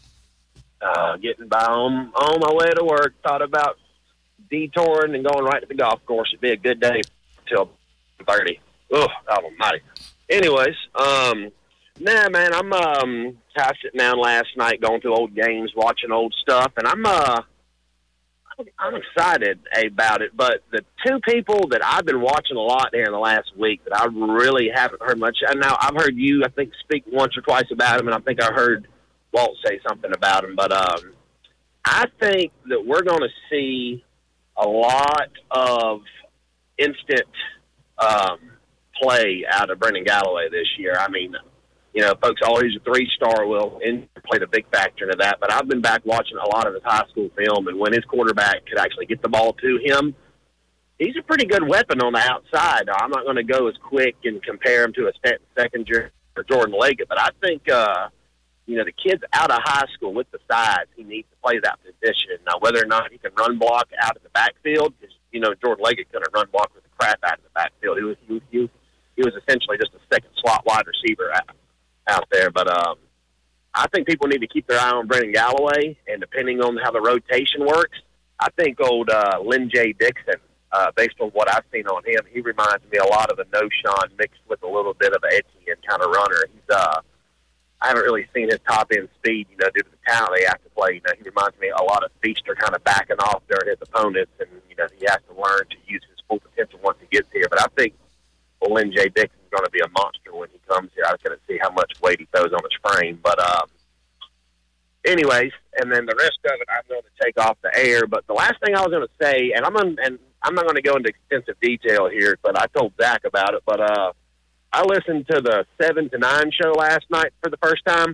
Uh, getting by on, on my way to work. Thought about detouring and going right to the golf course. It'd be a good day until thirty. Oh, almighty. Anyways, um, nah, man, I'm um, kind of sitting down last night, going through old games, watching old stuff, and I'm uh, I'm excited about it. But the two people that I've been watching a lot here in the last week that I really haven't heard much. And now I've heard you, I think, speak once or twice about him, and I think I heard Walt say something about him. But um, I think that we're going to see a lot of instant um, play out of Brendan Galloway this year. I mean, you know, folks always a three-star will and played a big factor into that. But I've been back watching a lot of his high school film, and when his quarterback could actually get the ball to him, he's a pretty good weapon on the outside. Now, I'm not going to go as quick and compare him to a Stanton Seconder or Jordan Leggett, but I think, uh, you know, the kid's out of high school with the size. He needs to play that position. Now, whether or not he can run block out of the backfield, because, you know, Jordan Leggett couldn't run block with the crap out of the backfield. He was, he was, he was, he was essentially just a second slot wide receiver out, out there. But um, I think people need to keep their eye on Brendan Galloway, and depending on how the rotation works, I think old uh, Lynn J. Dixon, uh, based on what I've seen on him, he reminds me a lot of a No-Sean mixed with a little bit of an edgy and kind of runner. He's uh, I haven't really seen his top-end speed, you know, due to the talent they have to play. You know, he reminds me a lot of Feaster kind of backing off during his opponents, and, you know, he has to learn to use his full potential once he gets here. But I think well, Lynn J. Dixon's going to be a monster when he comes here. I was going to see how much weight he throws on his frame. But um, anyways, and then the rest of it I'm going to take off the air. But the last thing I was going to say, and I'm on, and I'm not going to go into extensive detail here, but I told Zach about it. But uh, I listened to the seven to nine show last night for the first time,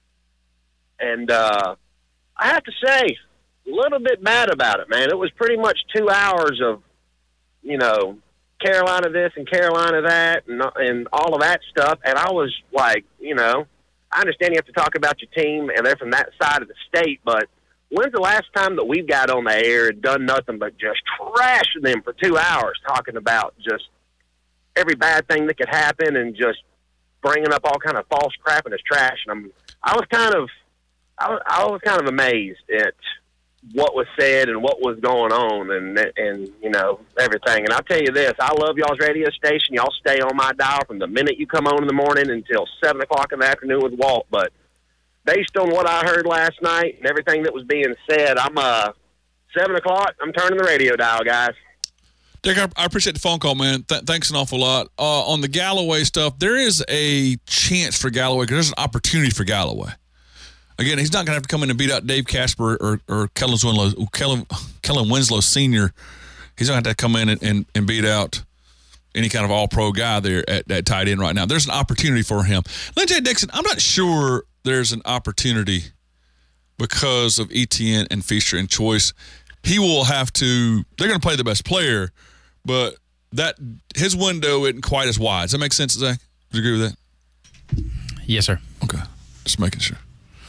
and uh, I have to say, a little bit mad about it, man. It was pretty much two hours of, you know, Carolina this and Carolina that and, and all of that stuff. And I was like, you know, I understand you have to talk about your team and they're from that side of the state, but when's the last time that we've got on the air and done nothing but just trashing them for two hours talking about just every bad thing that could happen and just bringing up all kind of false crap and it's trash. And I'm, I was kind of, I was, I was kind of amazed at what was said and what was going on and, and, you know, everything. And I'll tell you this, I love y'all's radio station. Y'all stay on my dial from the minute you come on in the morning until seven o'clock in the afternoon with Walt. But based on what I heard last night and everything that was being said, I'm, uh, seven o'clock, I'm turning the radio dial, guys. Dick, I, I appreciate the phone call, man. Th- thanks an awful lot. Uh, on the Galloway stuff, there is a chance for Galloway because there's an opportunity for Galloway. Again, he's not going to have to come in and beat out Dave Casper or, or Kellen Winslow, Kellen, Kellen Winslow Senior He's going to have to come in and, and, and beat out any kind of all-pro guy there at, at tight end right now. There's an opportunity for him. Lynn J. Dixon, I'm not sure there's an opportunity because of Etienne and Feaster and Choice. He will have to – they're going to play the best player, but that his window isn't quite as wide. Does that make sense, Zach? Do you agree with that? Yes, sir. Okay. Just making sure.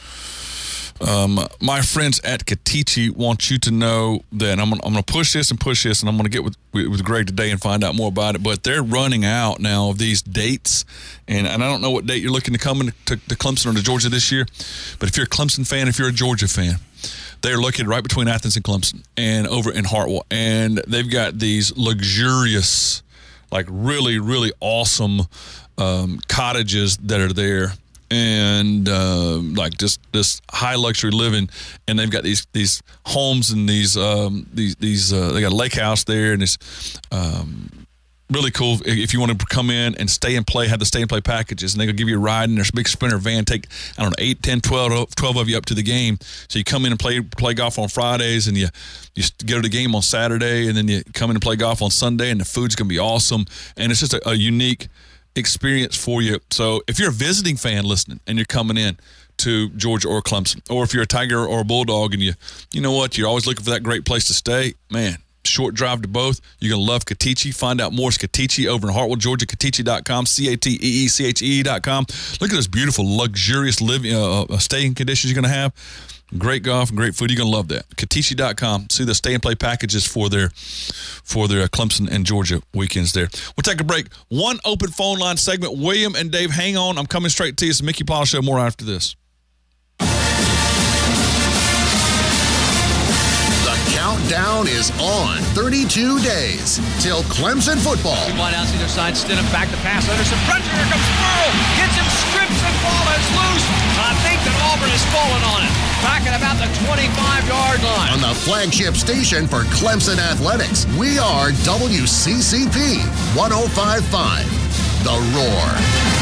Um, my friends at Katichi want you to know that I'm, I'm going to push this and push this, and I'm going to get with, with Greg today and find out more about it. But they're running out now of these dates, and, and I don't know what date you're looking to come in to, to Clemson or to Georgia this year. But if you're a Clemson fan, if you're a Georgia fan, they're located right between Athens and Clemson and over in Hartwell. And they've got these luxurious, like really, really awesome um, cottages that are there. And uh, like just this high luxury living, and they've got these these homes and these um, these these uh, they got a lake house there, and it's um, really cool. If you want to come in and stay and play, have the stay and play packages, and they're gonna give you a ride in their big Sprinter van, take I don't know eight, ten, twelve, twelve of you up to the game. So you come in and play play golf on Fridays, and you you go to the game on Saturday, and then you come in and play golf on Sunday, and the food's gonna be awesome, and it's just a, a unique experience for you. So if you're a visiting fan listening and you're coming in to Georgia or Clemson, or if you're a Tiger or a Bulldog and you you know what, you're always looking for that great place to stay, man, short drive to both. You're going to love Katichi. Find out more at Katichi over in Hartwell, Georgia, Katichi dot com, C A T E E C H E dot com. Look at those beautiful, luxurious living uh, uh, staying conditions you're going to have. Great golf and great food. You're going to love that. Katichi dot com. See the stay and play packages for their for their Clemson and Georgia weekends there. We'll take a break. One open phone line segment. William and Dave, hang on. I'm coming straight to you. It's the Mickey Plyler Show. More after this. Countdown is on. thirty-two days till Clemson football. Wide out either side. Stidham back to pass. Anderson. Pressure. Here comes Burrow. Gets him. Strips and ball is loose. I think that Auburn has fallen on it. Back at about the twenty-five-yard line. On the flagship station for Clemson Athletics, we are W C C P one oh five point five. The Roar.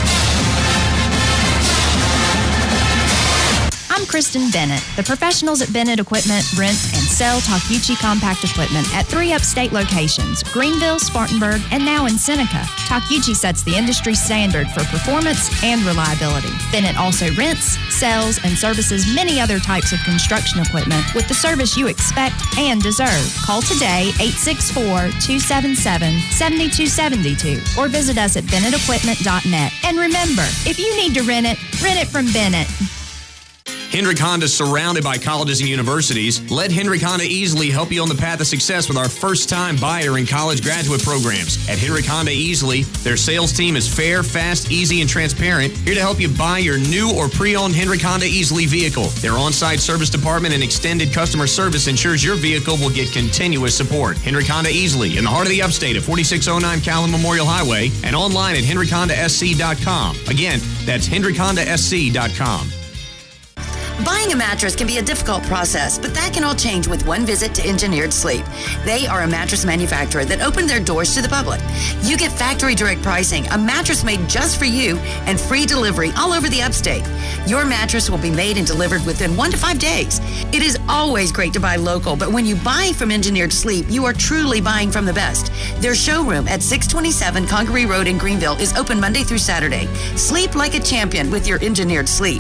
I'm Kristen Bennett. The professionals at Bennett Equipment rent and sell Takeuchi compact equipment at three upstate locations, Greenville, Spartanburg, and now in Seneca. Takeuchi sets the industry standard for performance and reliability. Bennett also rents, sells, and services many other types of construction equipment with the service you expect and deserve. Call today, eight six four, two seven seven, seven two seven two, or visit us at bennett equipment dot net. And remember, if you need to rent it, rent it from Bennett. Hendrick Honda is surrounded by colleges and universities. Let Hendrick Honda easily help you on the path of success with our first-time buyer and college graduate programs. At Hendrick Honda Easily, their sales team is fair, fast, easy, and transparent, here to help you buy your new or pre-owned Hendrick Honda Easily vehicle. Their on-site service department and extended customer service ensures your vehicle will get continuous support. Hendrick Honda Easily, in the heart of the upstate at forty-six oh nine Callan Memorial Highway, and online at hendrick honda s c dot com. Again, that's hendrick honda s c dot com. Buying a mattress can be a difficult process, but that can all change with one visit to Engineered Sleep. They are a mattress manufacturer that opened their doors to the public. You get factory direct pricing, a mattress made just for you, and free delivery all over the upstate. Your mattress will be made and delivered within one to five days. It is always great to buy local, but when you buy from Engineered Sleep, you are truly buying from the best. Their showroom at six twenty-seven Congaree Road in Greenville is open Monday through Saturday. Sleep like a champion with your Engineered Sleep.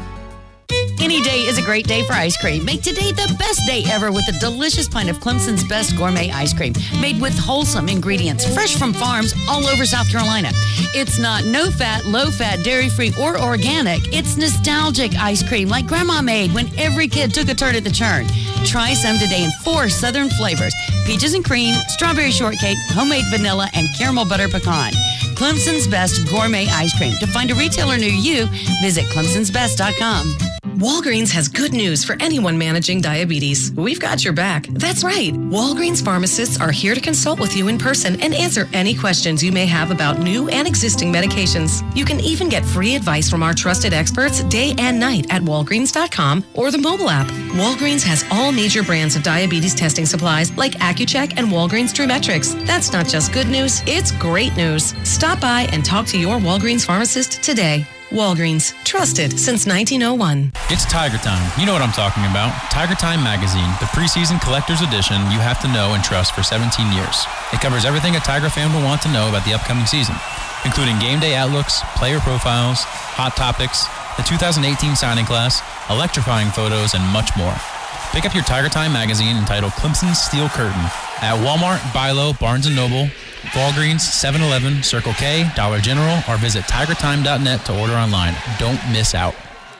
Any day is a great day for ice cream. Make today the best day ever with a delicious pint of Clemson's Best Gourmet Ice Cream, made with wholesome ingredients, fresh from farms all over South Carolina. It's not no-fat, low-fat, dairy-free, or organic. It's nostalgic ice cream like Grandma made when every kid took a turn at the churn. Try some today in four Southern flavors: peaches and cream, strawberry shortcake, homemade vanilla, and caramel butter pecan. Clemson's Best Gourmet Ice Cream. To find a retailer near you, visit clemsons best dot com. Walgreens has good news for anyone managing diabetes. We've got your back. That's right. Walgreens pharmacists are here to consult with you in person and answer any questions you may have about new and existing medications. You can even get free advice from our trusted experts day and night at walgreens dot com or the mobile app. Walgreens has all major brands of diabetes testing supplies like Accu-Check and Walgreens TrueMetrics. That's not just good news, it's great news. Stop by and talk to your Walgreens pharmacist today. Walgreens, trusted since nineteen oh one. It's Tiger Time. You know what I'm talking about. Tiger Time Magazine, the preseason collector's edition you have to know and trust for seventeen years. It covers everything a Tiger fan will want to know about the upcoming season, including game day outlooks, player profiles, hot topics, the two thousand eighteen signing class, electrifying photos, and much more. Pick up your Tiger Time magazine entitled Clemson's Steel Curtain at Walmart, Bi-Lo, Barnes and Noble, Walgreens, seven eleven, Circle K, Dollar General, or visit tiger time dot net to order online. Don't miss out.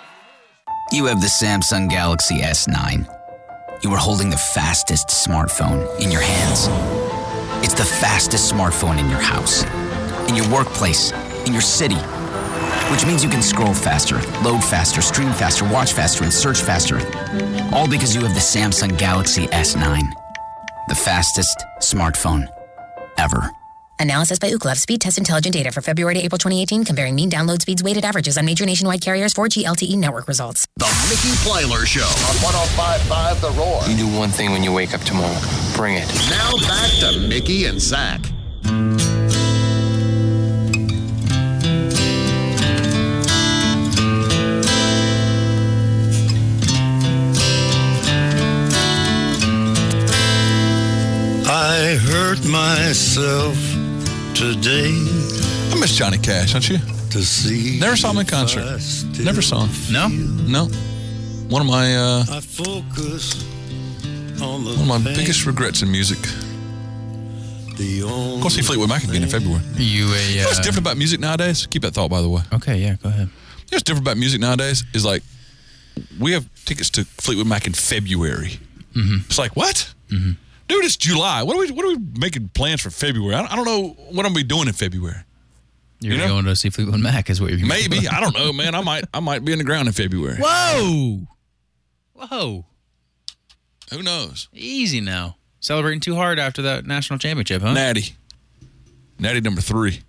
You have the Samsung Galaxy S nine. You are holding the fastest smartphone in your hands. It's the fastest smartphone in your house, in your workplace, in your city, which means you can scroll faster, load faster, stream faster, watch faster, and search faster. All because you have the Samsung Galaxy S nine, the fastest smartphone ever. Analysis by Ookla of speed test intelligent data for February to April twenty eighteen, comparing mean download speeds, weighted averages on major nationwide carriers, four G L T E network results. The Mickey Plyler Show on one oh five point five The Roar. You do one thing when you wake up tomorrow. Bring it. Now back to Mickey and Zach. I hurt myself today. I miss Johnny Cash, don't you? To see. Never saw him in concert. Never saw him. No? No. One of my uh, I focus on the one of my biggest regrets in music. Go see Fleetwood Mac again in February. You a uh, you know what's different about music nowadays? Keep that thought, by the way. Okay, yeah, go ahead. You know what's different about music nowadays is like we have tickets to Fleetwood Mac in February. Mm-hmm. It's like, what? Mm-hmm. Dude, it's July. What are we? What are we making plans for February? I don't, I don't know what I'm gonna be doing in February. You're you know? going to see Fleetwood Mac, is what you're maybe. Doing. I don't know, man. I might. I might be in the ground in February. Whoa, whoa. Who knows? Easy now. Celebrating too hard after that national championship, huh? Natty, Natty number three.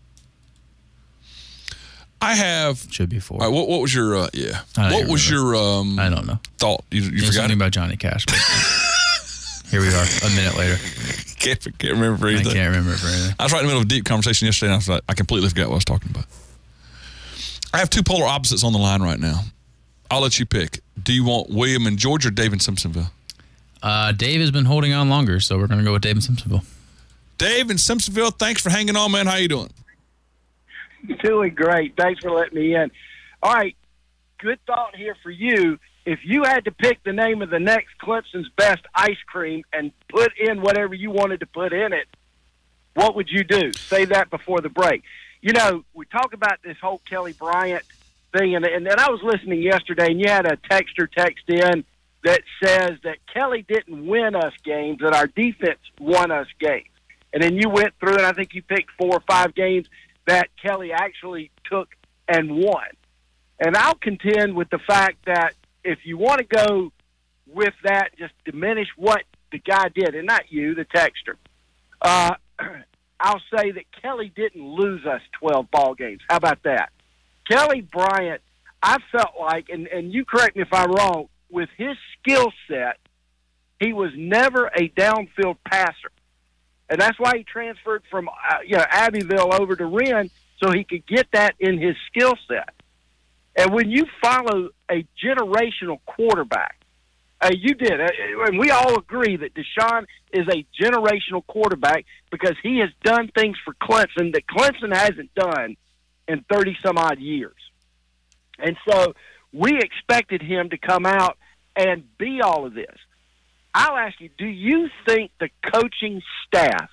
I have. Should be four. All right, what, what was your? Uh, yeah. What was remember. your? Um, I don't know. Thought you, you There's forgot something it? about Johnny Cash. But here we are, a minute later. Can't, can't remember for anything. I can't remember for anything. I was right in the middle of a deep conversation yesterday, and I was like, I completely forgot what I was talking about. I have two polar opposites on the line right now. I'll let you pick. Do you want William and George or Dave in Simpsonville? Uh, Dave has been holding on longer, so we're going to go with Dave in Simpsonville. Dave in Simpsonville, thanks for hanging on, man. How you doing? Doing great. Thanks for letting me in. All right, good thought here for you. If you had to pick the name of the next Clemson's Best ice cream and put in whatever you wanted to put in it, what would you do? Say that before the break. You know, we talk about this whole Kelly Bryant thing, and, and, and I was listening yesterday, and you had a texter text in that says that Kelly didn't win us games, that our defense won us games. And then you went through, and I think you picked four or five games that Kelly actually took and won. And I'll contend with the fact that if you want to go with that, just diminish what the guy did, and not you, the texter, uh, I'll say that Kelly didn't lose us twelve ball games. How about that? Kelly Bryant, I felt like, and, and you correct me if I'm wrong, with his skill set, he was never a downfield passer. And that's why he transferred from uh, you know, Abbeville over to Wren, so he could get that in his skill set. And when you follow a generational quarterback, uh, you did, uh, and we all agree that Deshaun is a generational quarterback because he has done things for Clemson that Clemson hasn't done in thirty-some-odd years. And so we expected him to come out and be all of this. I'll ask you, do you think the coaching staff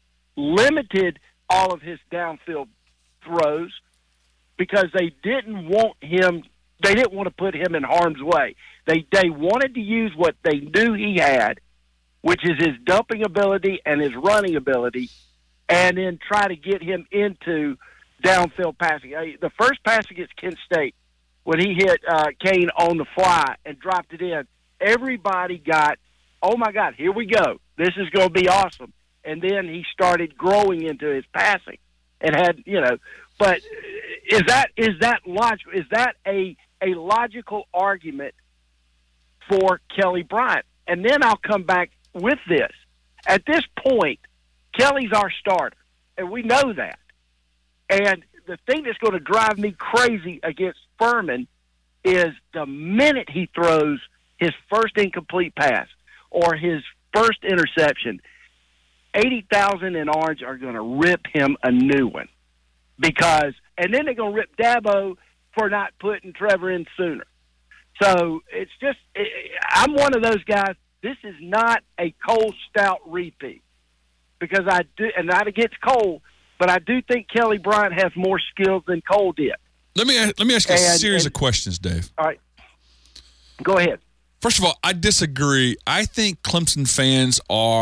limited all of his downfield throws because they didn't want him, they didn't want to put him in harm's way? They they wanted to use what they knew he had, which is his dumping ability and his running ability, and then try to get him into downfield passing. The first pass against Kent State, when he hit uh, Kane on the fly and dropped it in, everybody got, oh, my God, here we go. This is going to be awesome. And then he started growing into his passing and had, you know, but is that is that logical? Is that a, a logical argument for Kelly Bryant? And then I'll come back with this. At this point, Kelly's our starter, and we know that. And the thing that's going to drive me crazy against Furman is the minute he throws his first incomplete pass or his first interception, eighty thousand in Orange are going to rip him a new one. Because, and then they're going to rip Dabo for not putting Trevor in sooner. So it's just, I'm one of those guys, this is not a Cole Stout repeat. Because I do, and not against Cole, but I do think Kelly Bryant has more skills than Cole did. Let me let me ask you a And- series and- of questions, Dave. All right. Go ahead. First of all, I disagree. I think Clemson fans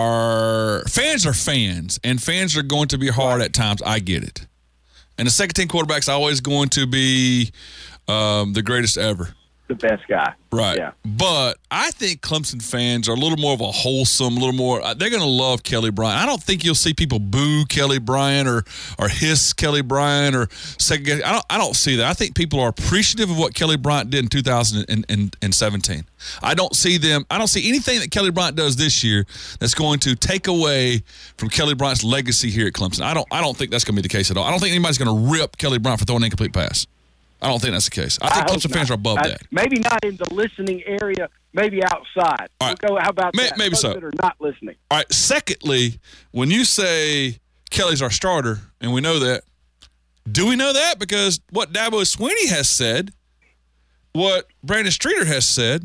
are fans are fans, and fans are going to be hard at times. I get it. And the second team quarterback's always going to be um, the greatest ever. The best guy. Right. Yeah. But I think Clemson fans are a little more of a wholesome, a little more, they're going to love Kelly Bryant. I don't think you'll see people boo Kelly Bryant or or hiss Kelly Bryant or second guess. I don't, I don't see that. I think people are appreciative of what Kelly Bryant did in two thousand seventeen. I don't see them, I don't see anything that Kelly Bryant does this year that's going to take away from Kelly Bryant's legacy here at Clemson. I don't, I don't think that's going to be the case at all. I don't think anybody's going to rip Kelly Bryant for throwing an incomplete pass. I don't think that's the case. I think I Clemson hope fans not. are above I- that. Maybe not in the listening area, maybe outside. All right. We'll go, how about May- that? maybe Those so. that are not listening. All right. Secondly, when you say Kelly's our starter, and we know that, do we know that? Because what Dabo Swinney has said, what Brandon Streeter has said,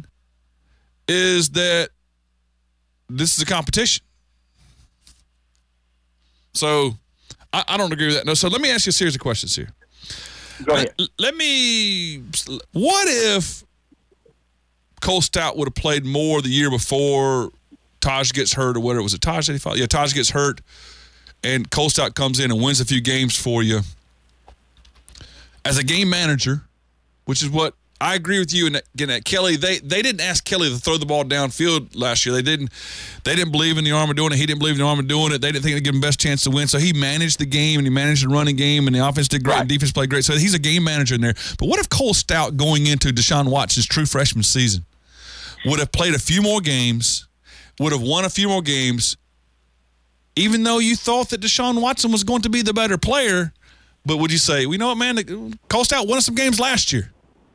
is that this is a competition. So I, I don't agree with that. No. So let me ask you a series of questions here. Go ahead. Let, let me. What if Cole Stout would have played more the year before Taj gets hurt or whatever? Was it Taj that he fought? Yeah, Taj gets hurt, and Cole Stout comes in and wins a few games for you. As a game manager, which is what I agree with you. And again, at Kelly, they they didn't ask Kelly to throw the ball downfield last year. They didn't. They didn't believe in the arm of doing it. He didn't believe in the arm of doing it. They didn't think it'd give him the best chance to win. So he managed the game and he managed the running game and the offense did great and defense played great. So he's a game manager in there. But what if Cole Stout going into Deshaun Watson's true freshman season would have played a few more games, would have won a few more games, even though you thought that Deshaun Watson was going to be the better player? But would you say, well, you know what, man, Cole Stout won some games last year?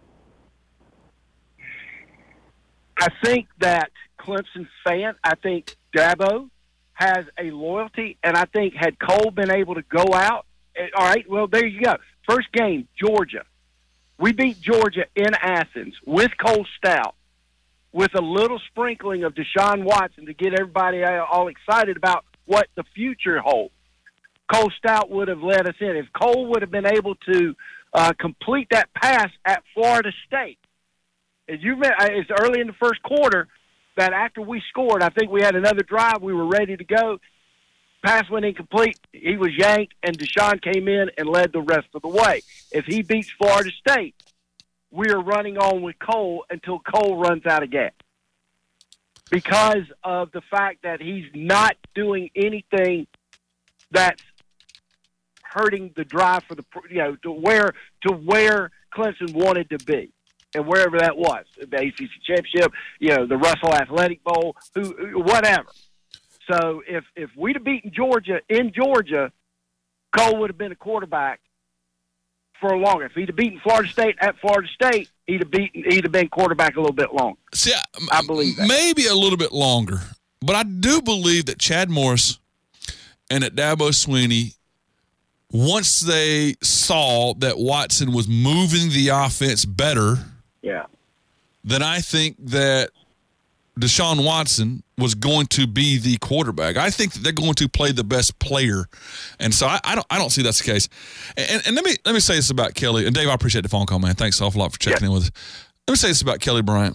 I think that Clemson fan, I think Dabo has a loyalty, and I think had Cole been able to go out, eh, all right, well, there you go. First game, Georgia. We beat Georgia in Athens with Cole Stout, with a little sprinkling of Deshaun Watson to get everybody all excited about what the future holds. Cole Stout would have let us in. If Cole would have been able to uh, complete that pass at Florida State, as you met, it's early in the first quarter that after we scored, I think we had another drive. We were ready to go. Pass went incomplete. He was yanked, and Deshaun came in and led the rest of the way. If he beats Florida State, we are running on with Cole until Cole runs out of gas because of the fact that he's not doing anything that's hurting the drive for the, you know, to where to where Clemson wanted to be, and wherever that was, the A C C Championship, you know, the Russell Athletic Bowl, who, whatever. So if if we'd have beaten Georgia in Georgia, Cole would have been a quarterback for longer. If he'd have beaten Florida State at Florida State, he'd have beaten he'd have been quarterback a little bit longer. See, I, I believe that. Maybe a little bit longer, but I do believe that Chad Morris and that Dabo Swinney, once they saw that Watson was moving the offense better, yeah, then I think that Deshaun Watson was going to be the quarterback. I think that they're going to play the best player, and so I, I don't I don't see that's the case. And, and let me let me say this about Kelly and Dave. I appreciate the phone call, man. Thanks an awful lot for checking yeah. in with us. Let me say this about Kelly Bryant.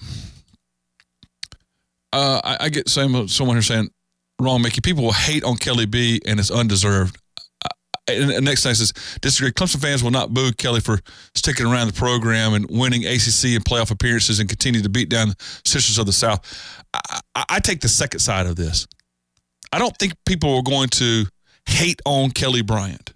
Uh, I, I get some someone here saying, "Wrong, Mickey. People will hate on Kelly B, and it's undeserved." And the next thing says, disagree. Clemson fans will not boo Kelly for sticking around the program and winning A C C and playoff appearances and continue to beat down the Sisters of the South. I, I, I take the second side of this. I don't think people are going to hate on Kelly Bryant.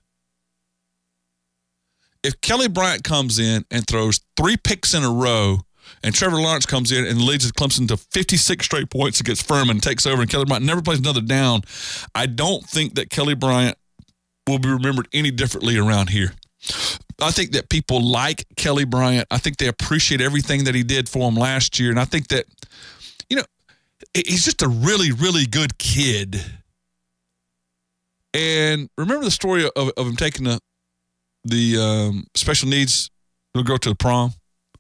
If Kelly Bryant comes in and throws three picks in a row and Trevor Lawrence comes in and leads Clemson to fifty-six straight points against Furman, takes over, and Kelly Bryant never plays another down, I don't think that Kelly Bryant will be remembered any differently around here. I think that people like Kelly Bryant. I think they appreciate everything that he did for them last year. And I think that, you know, he's just a really, really good kid. And remember the story of, of him taking the, the um, special needs little girl to the prom?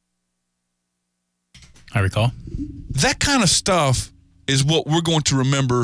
I recall. That kind of stuff is what we're going to remember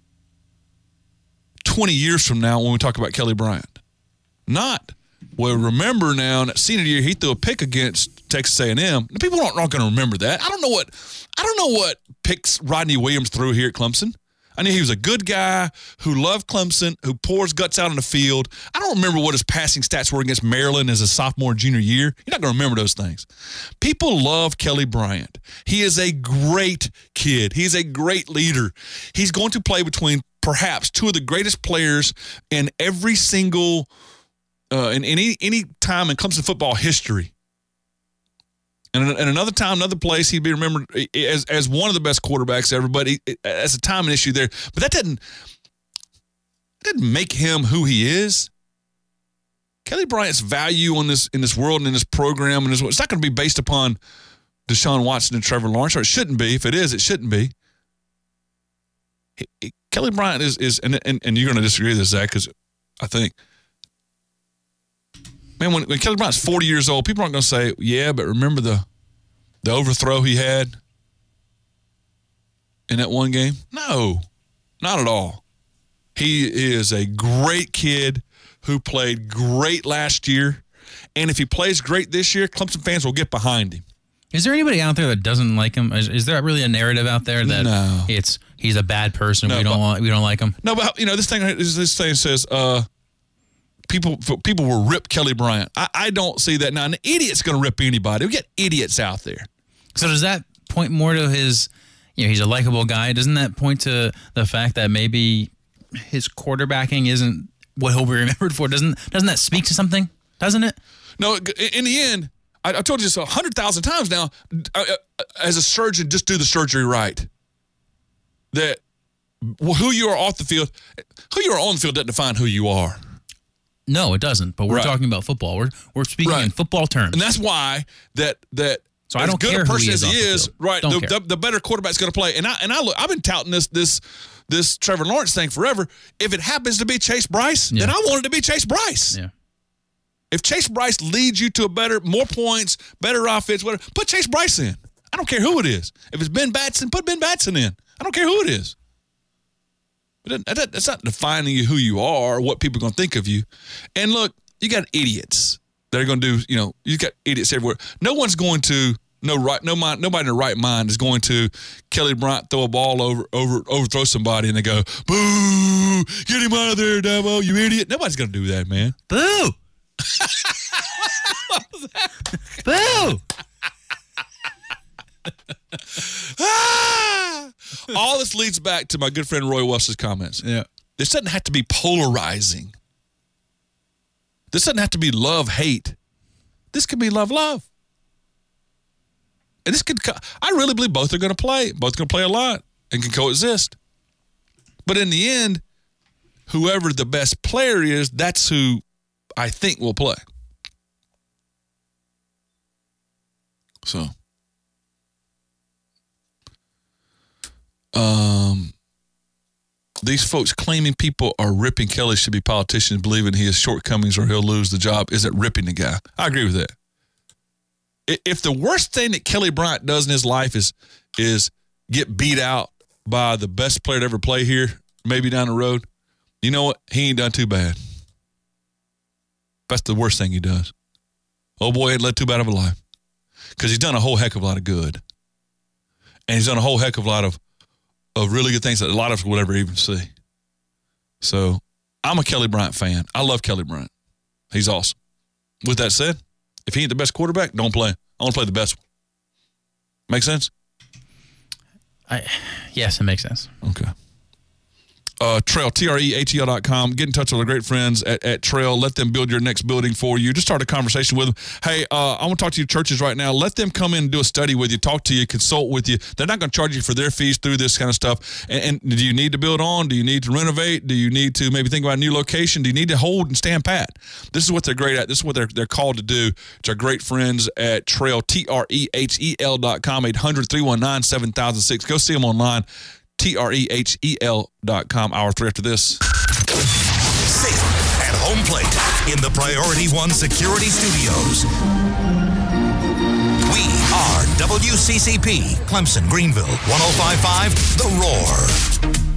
twenty years from now when we talk about Kelly Bryant. Not, well, remember now, in that senior year, he threw a pick against Texas A and M. People aren't, aren't going to remember that. I don't know what I don't know what picks Rodney Williams threw here at Clemson. I knew he was a good guy who loved Clemson, who pours guts out on the field. I don't remember what his passing stats were against Maryland as a sophomore, junior year. You're not going to remember those things. People love Kelly Bryant. He is a great kid. He's a great leader. He's going to play between perhaps two of the greatest players in every single uh, in any any time in Clemson football history. And, and another time, another place, he'd be remembered as as one of the best quarterbacks ever. But he, as a timing issue there, but that doesn't that doesn't make him who he is. Kelly Bryant's value on this in this world and in this program and this, it's not going to be based upon Deshaun Watson and Trevor Lawrence, or it shouldn't be. If it is, it shouldn't be. He, he, Kelly Bryant is, is and, and, and you're going to disagree with this, Zach, because I think, man, when, when Kelly Bryant's forty years old, people aren't going to say, yeah, but remember the the overthrow he had in that one game? No, not at all. He is a great kid who played great last year, and if he plays great this year, Clemson fans will get behind him. Is there anybody out there that doesn't like him? Is, is there really a narrative out there that no. it's he's a bad person? No, we don't but, want, we don't like him. No, but you know this thing. This thing says uh, people people will rip Kelly Bryant. I, I don't see that now. An idiot's going to rip anybody. We get idiots out there. So does that point more to his? You know, he's a likable guy. Doesn't that point to the fact that maybe his quarterbacking isn't what he'll be remembered for? Doesn't doesn't that speak to something? Doesn't it? No. In the end. I, I told you this a hundred thousand times now. Uh, uh, as a surgeon, just do the surgery right. That who you are off the field, who you are on the field doesn't define who you are. No, it doesn't. But we're right. talking about football. We're we're speaking right. in football terms, and that's why that that. So as I don't good care a person who he is as he is, is, right? The, the, the better quarterback's going to play. And I and I look, I've been touting this this this Trevor Lawrence thing forever. If it happens to be Chase Bryce, yeah. then I want it to be Chase Bryce. Yeah. If Chase Bryce leads you to a better, more points, better offense, whatever, put Chase Bryce in. I don't care who it is. If it's Ben Batson, put Ben Batson in. I don't care who it is. But that, that, that's not defining you who you are or what people are going to think of you. And look, you got idiots that are going to do, you know, you got idiots everywhere. No one's going to, no right, no mind, nobody in their right mind is going to Kelly Bryant throw a ball over, over, overthrow somebody and they go, boo, get him out of there, Dabo, you idiot. Nobody's going to do that, man. Boo. Boo! ah! All this leads back to my good friend Roy West's comments. Yeah. This doesn't have to be polarizing. This doesn't have to be love, hate. This could be love-love. And this could, I really believe both are going to play. Both going to play a lot and can coexist. But in the end, whoever the best player is, that's who I think will play. So, um, these folks claiming people are ripping Kelly should be politicians, believing he has shortcomings or he'll lose the job. Is it ripping the guy? I agree with that. If the worst thing that Kelly Bryant does in his life is is get beat out by the best player to ever play here, maybe down the road, you know what? He ain't done too bad. That's the worst thing he does. Oh, boy, ain't led too bad of a life. Because he's done a whole heck of a lot of good. And he's done a whole heck of a lot of, of really good things that a lot of us will ever even see. So I'm a Kelly Bryant fan. I love Kelly Bryant. He's awesome. With that said, if he ain't the best quarterback, don't play. I want to play the best one. Make sense? I Yes, it makes sense. Okay. Uh, Trail, T R E H E L dot com. Get in touch with our great friends at, at Trail. Let them build your next building for you. Just start a conversation with them. Hey, uh, I want to talk to your churches right now. Let them come in and do a study with you, talk to you, consult with you. They're not going to charge you for their fees through this kind of stuff. And, and do you need to build on? Do you need to renovate? Do you need to maybe think about a new location? Do you need to hold and stand pat? This is what they're great at. This is what they're, they're called to do. It's our great friends at Trail, T R E H E L dot com, eight hundred, three one nine, seven thousand six. Go see them online. T R E H E L dot com. Hour three after this. Safe at home plate in the Priority One Security Studios. We are W C C P, Clemson, Greenville, one oh five point five, The Roar.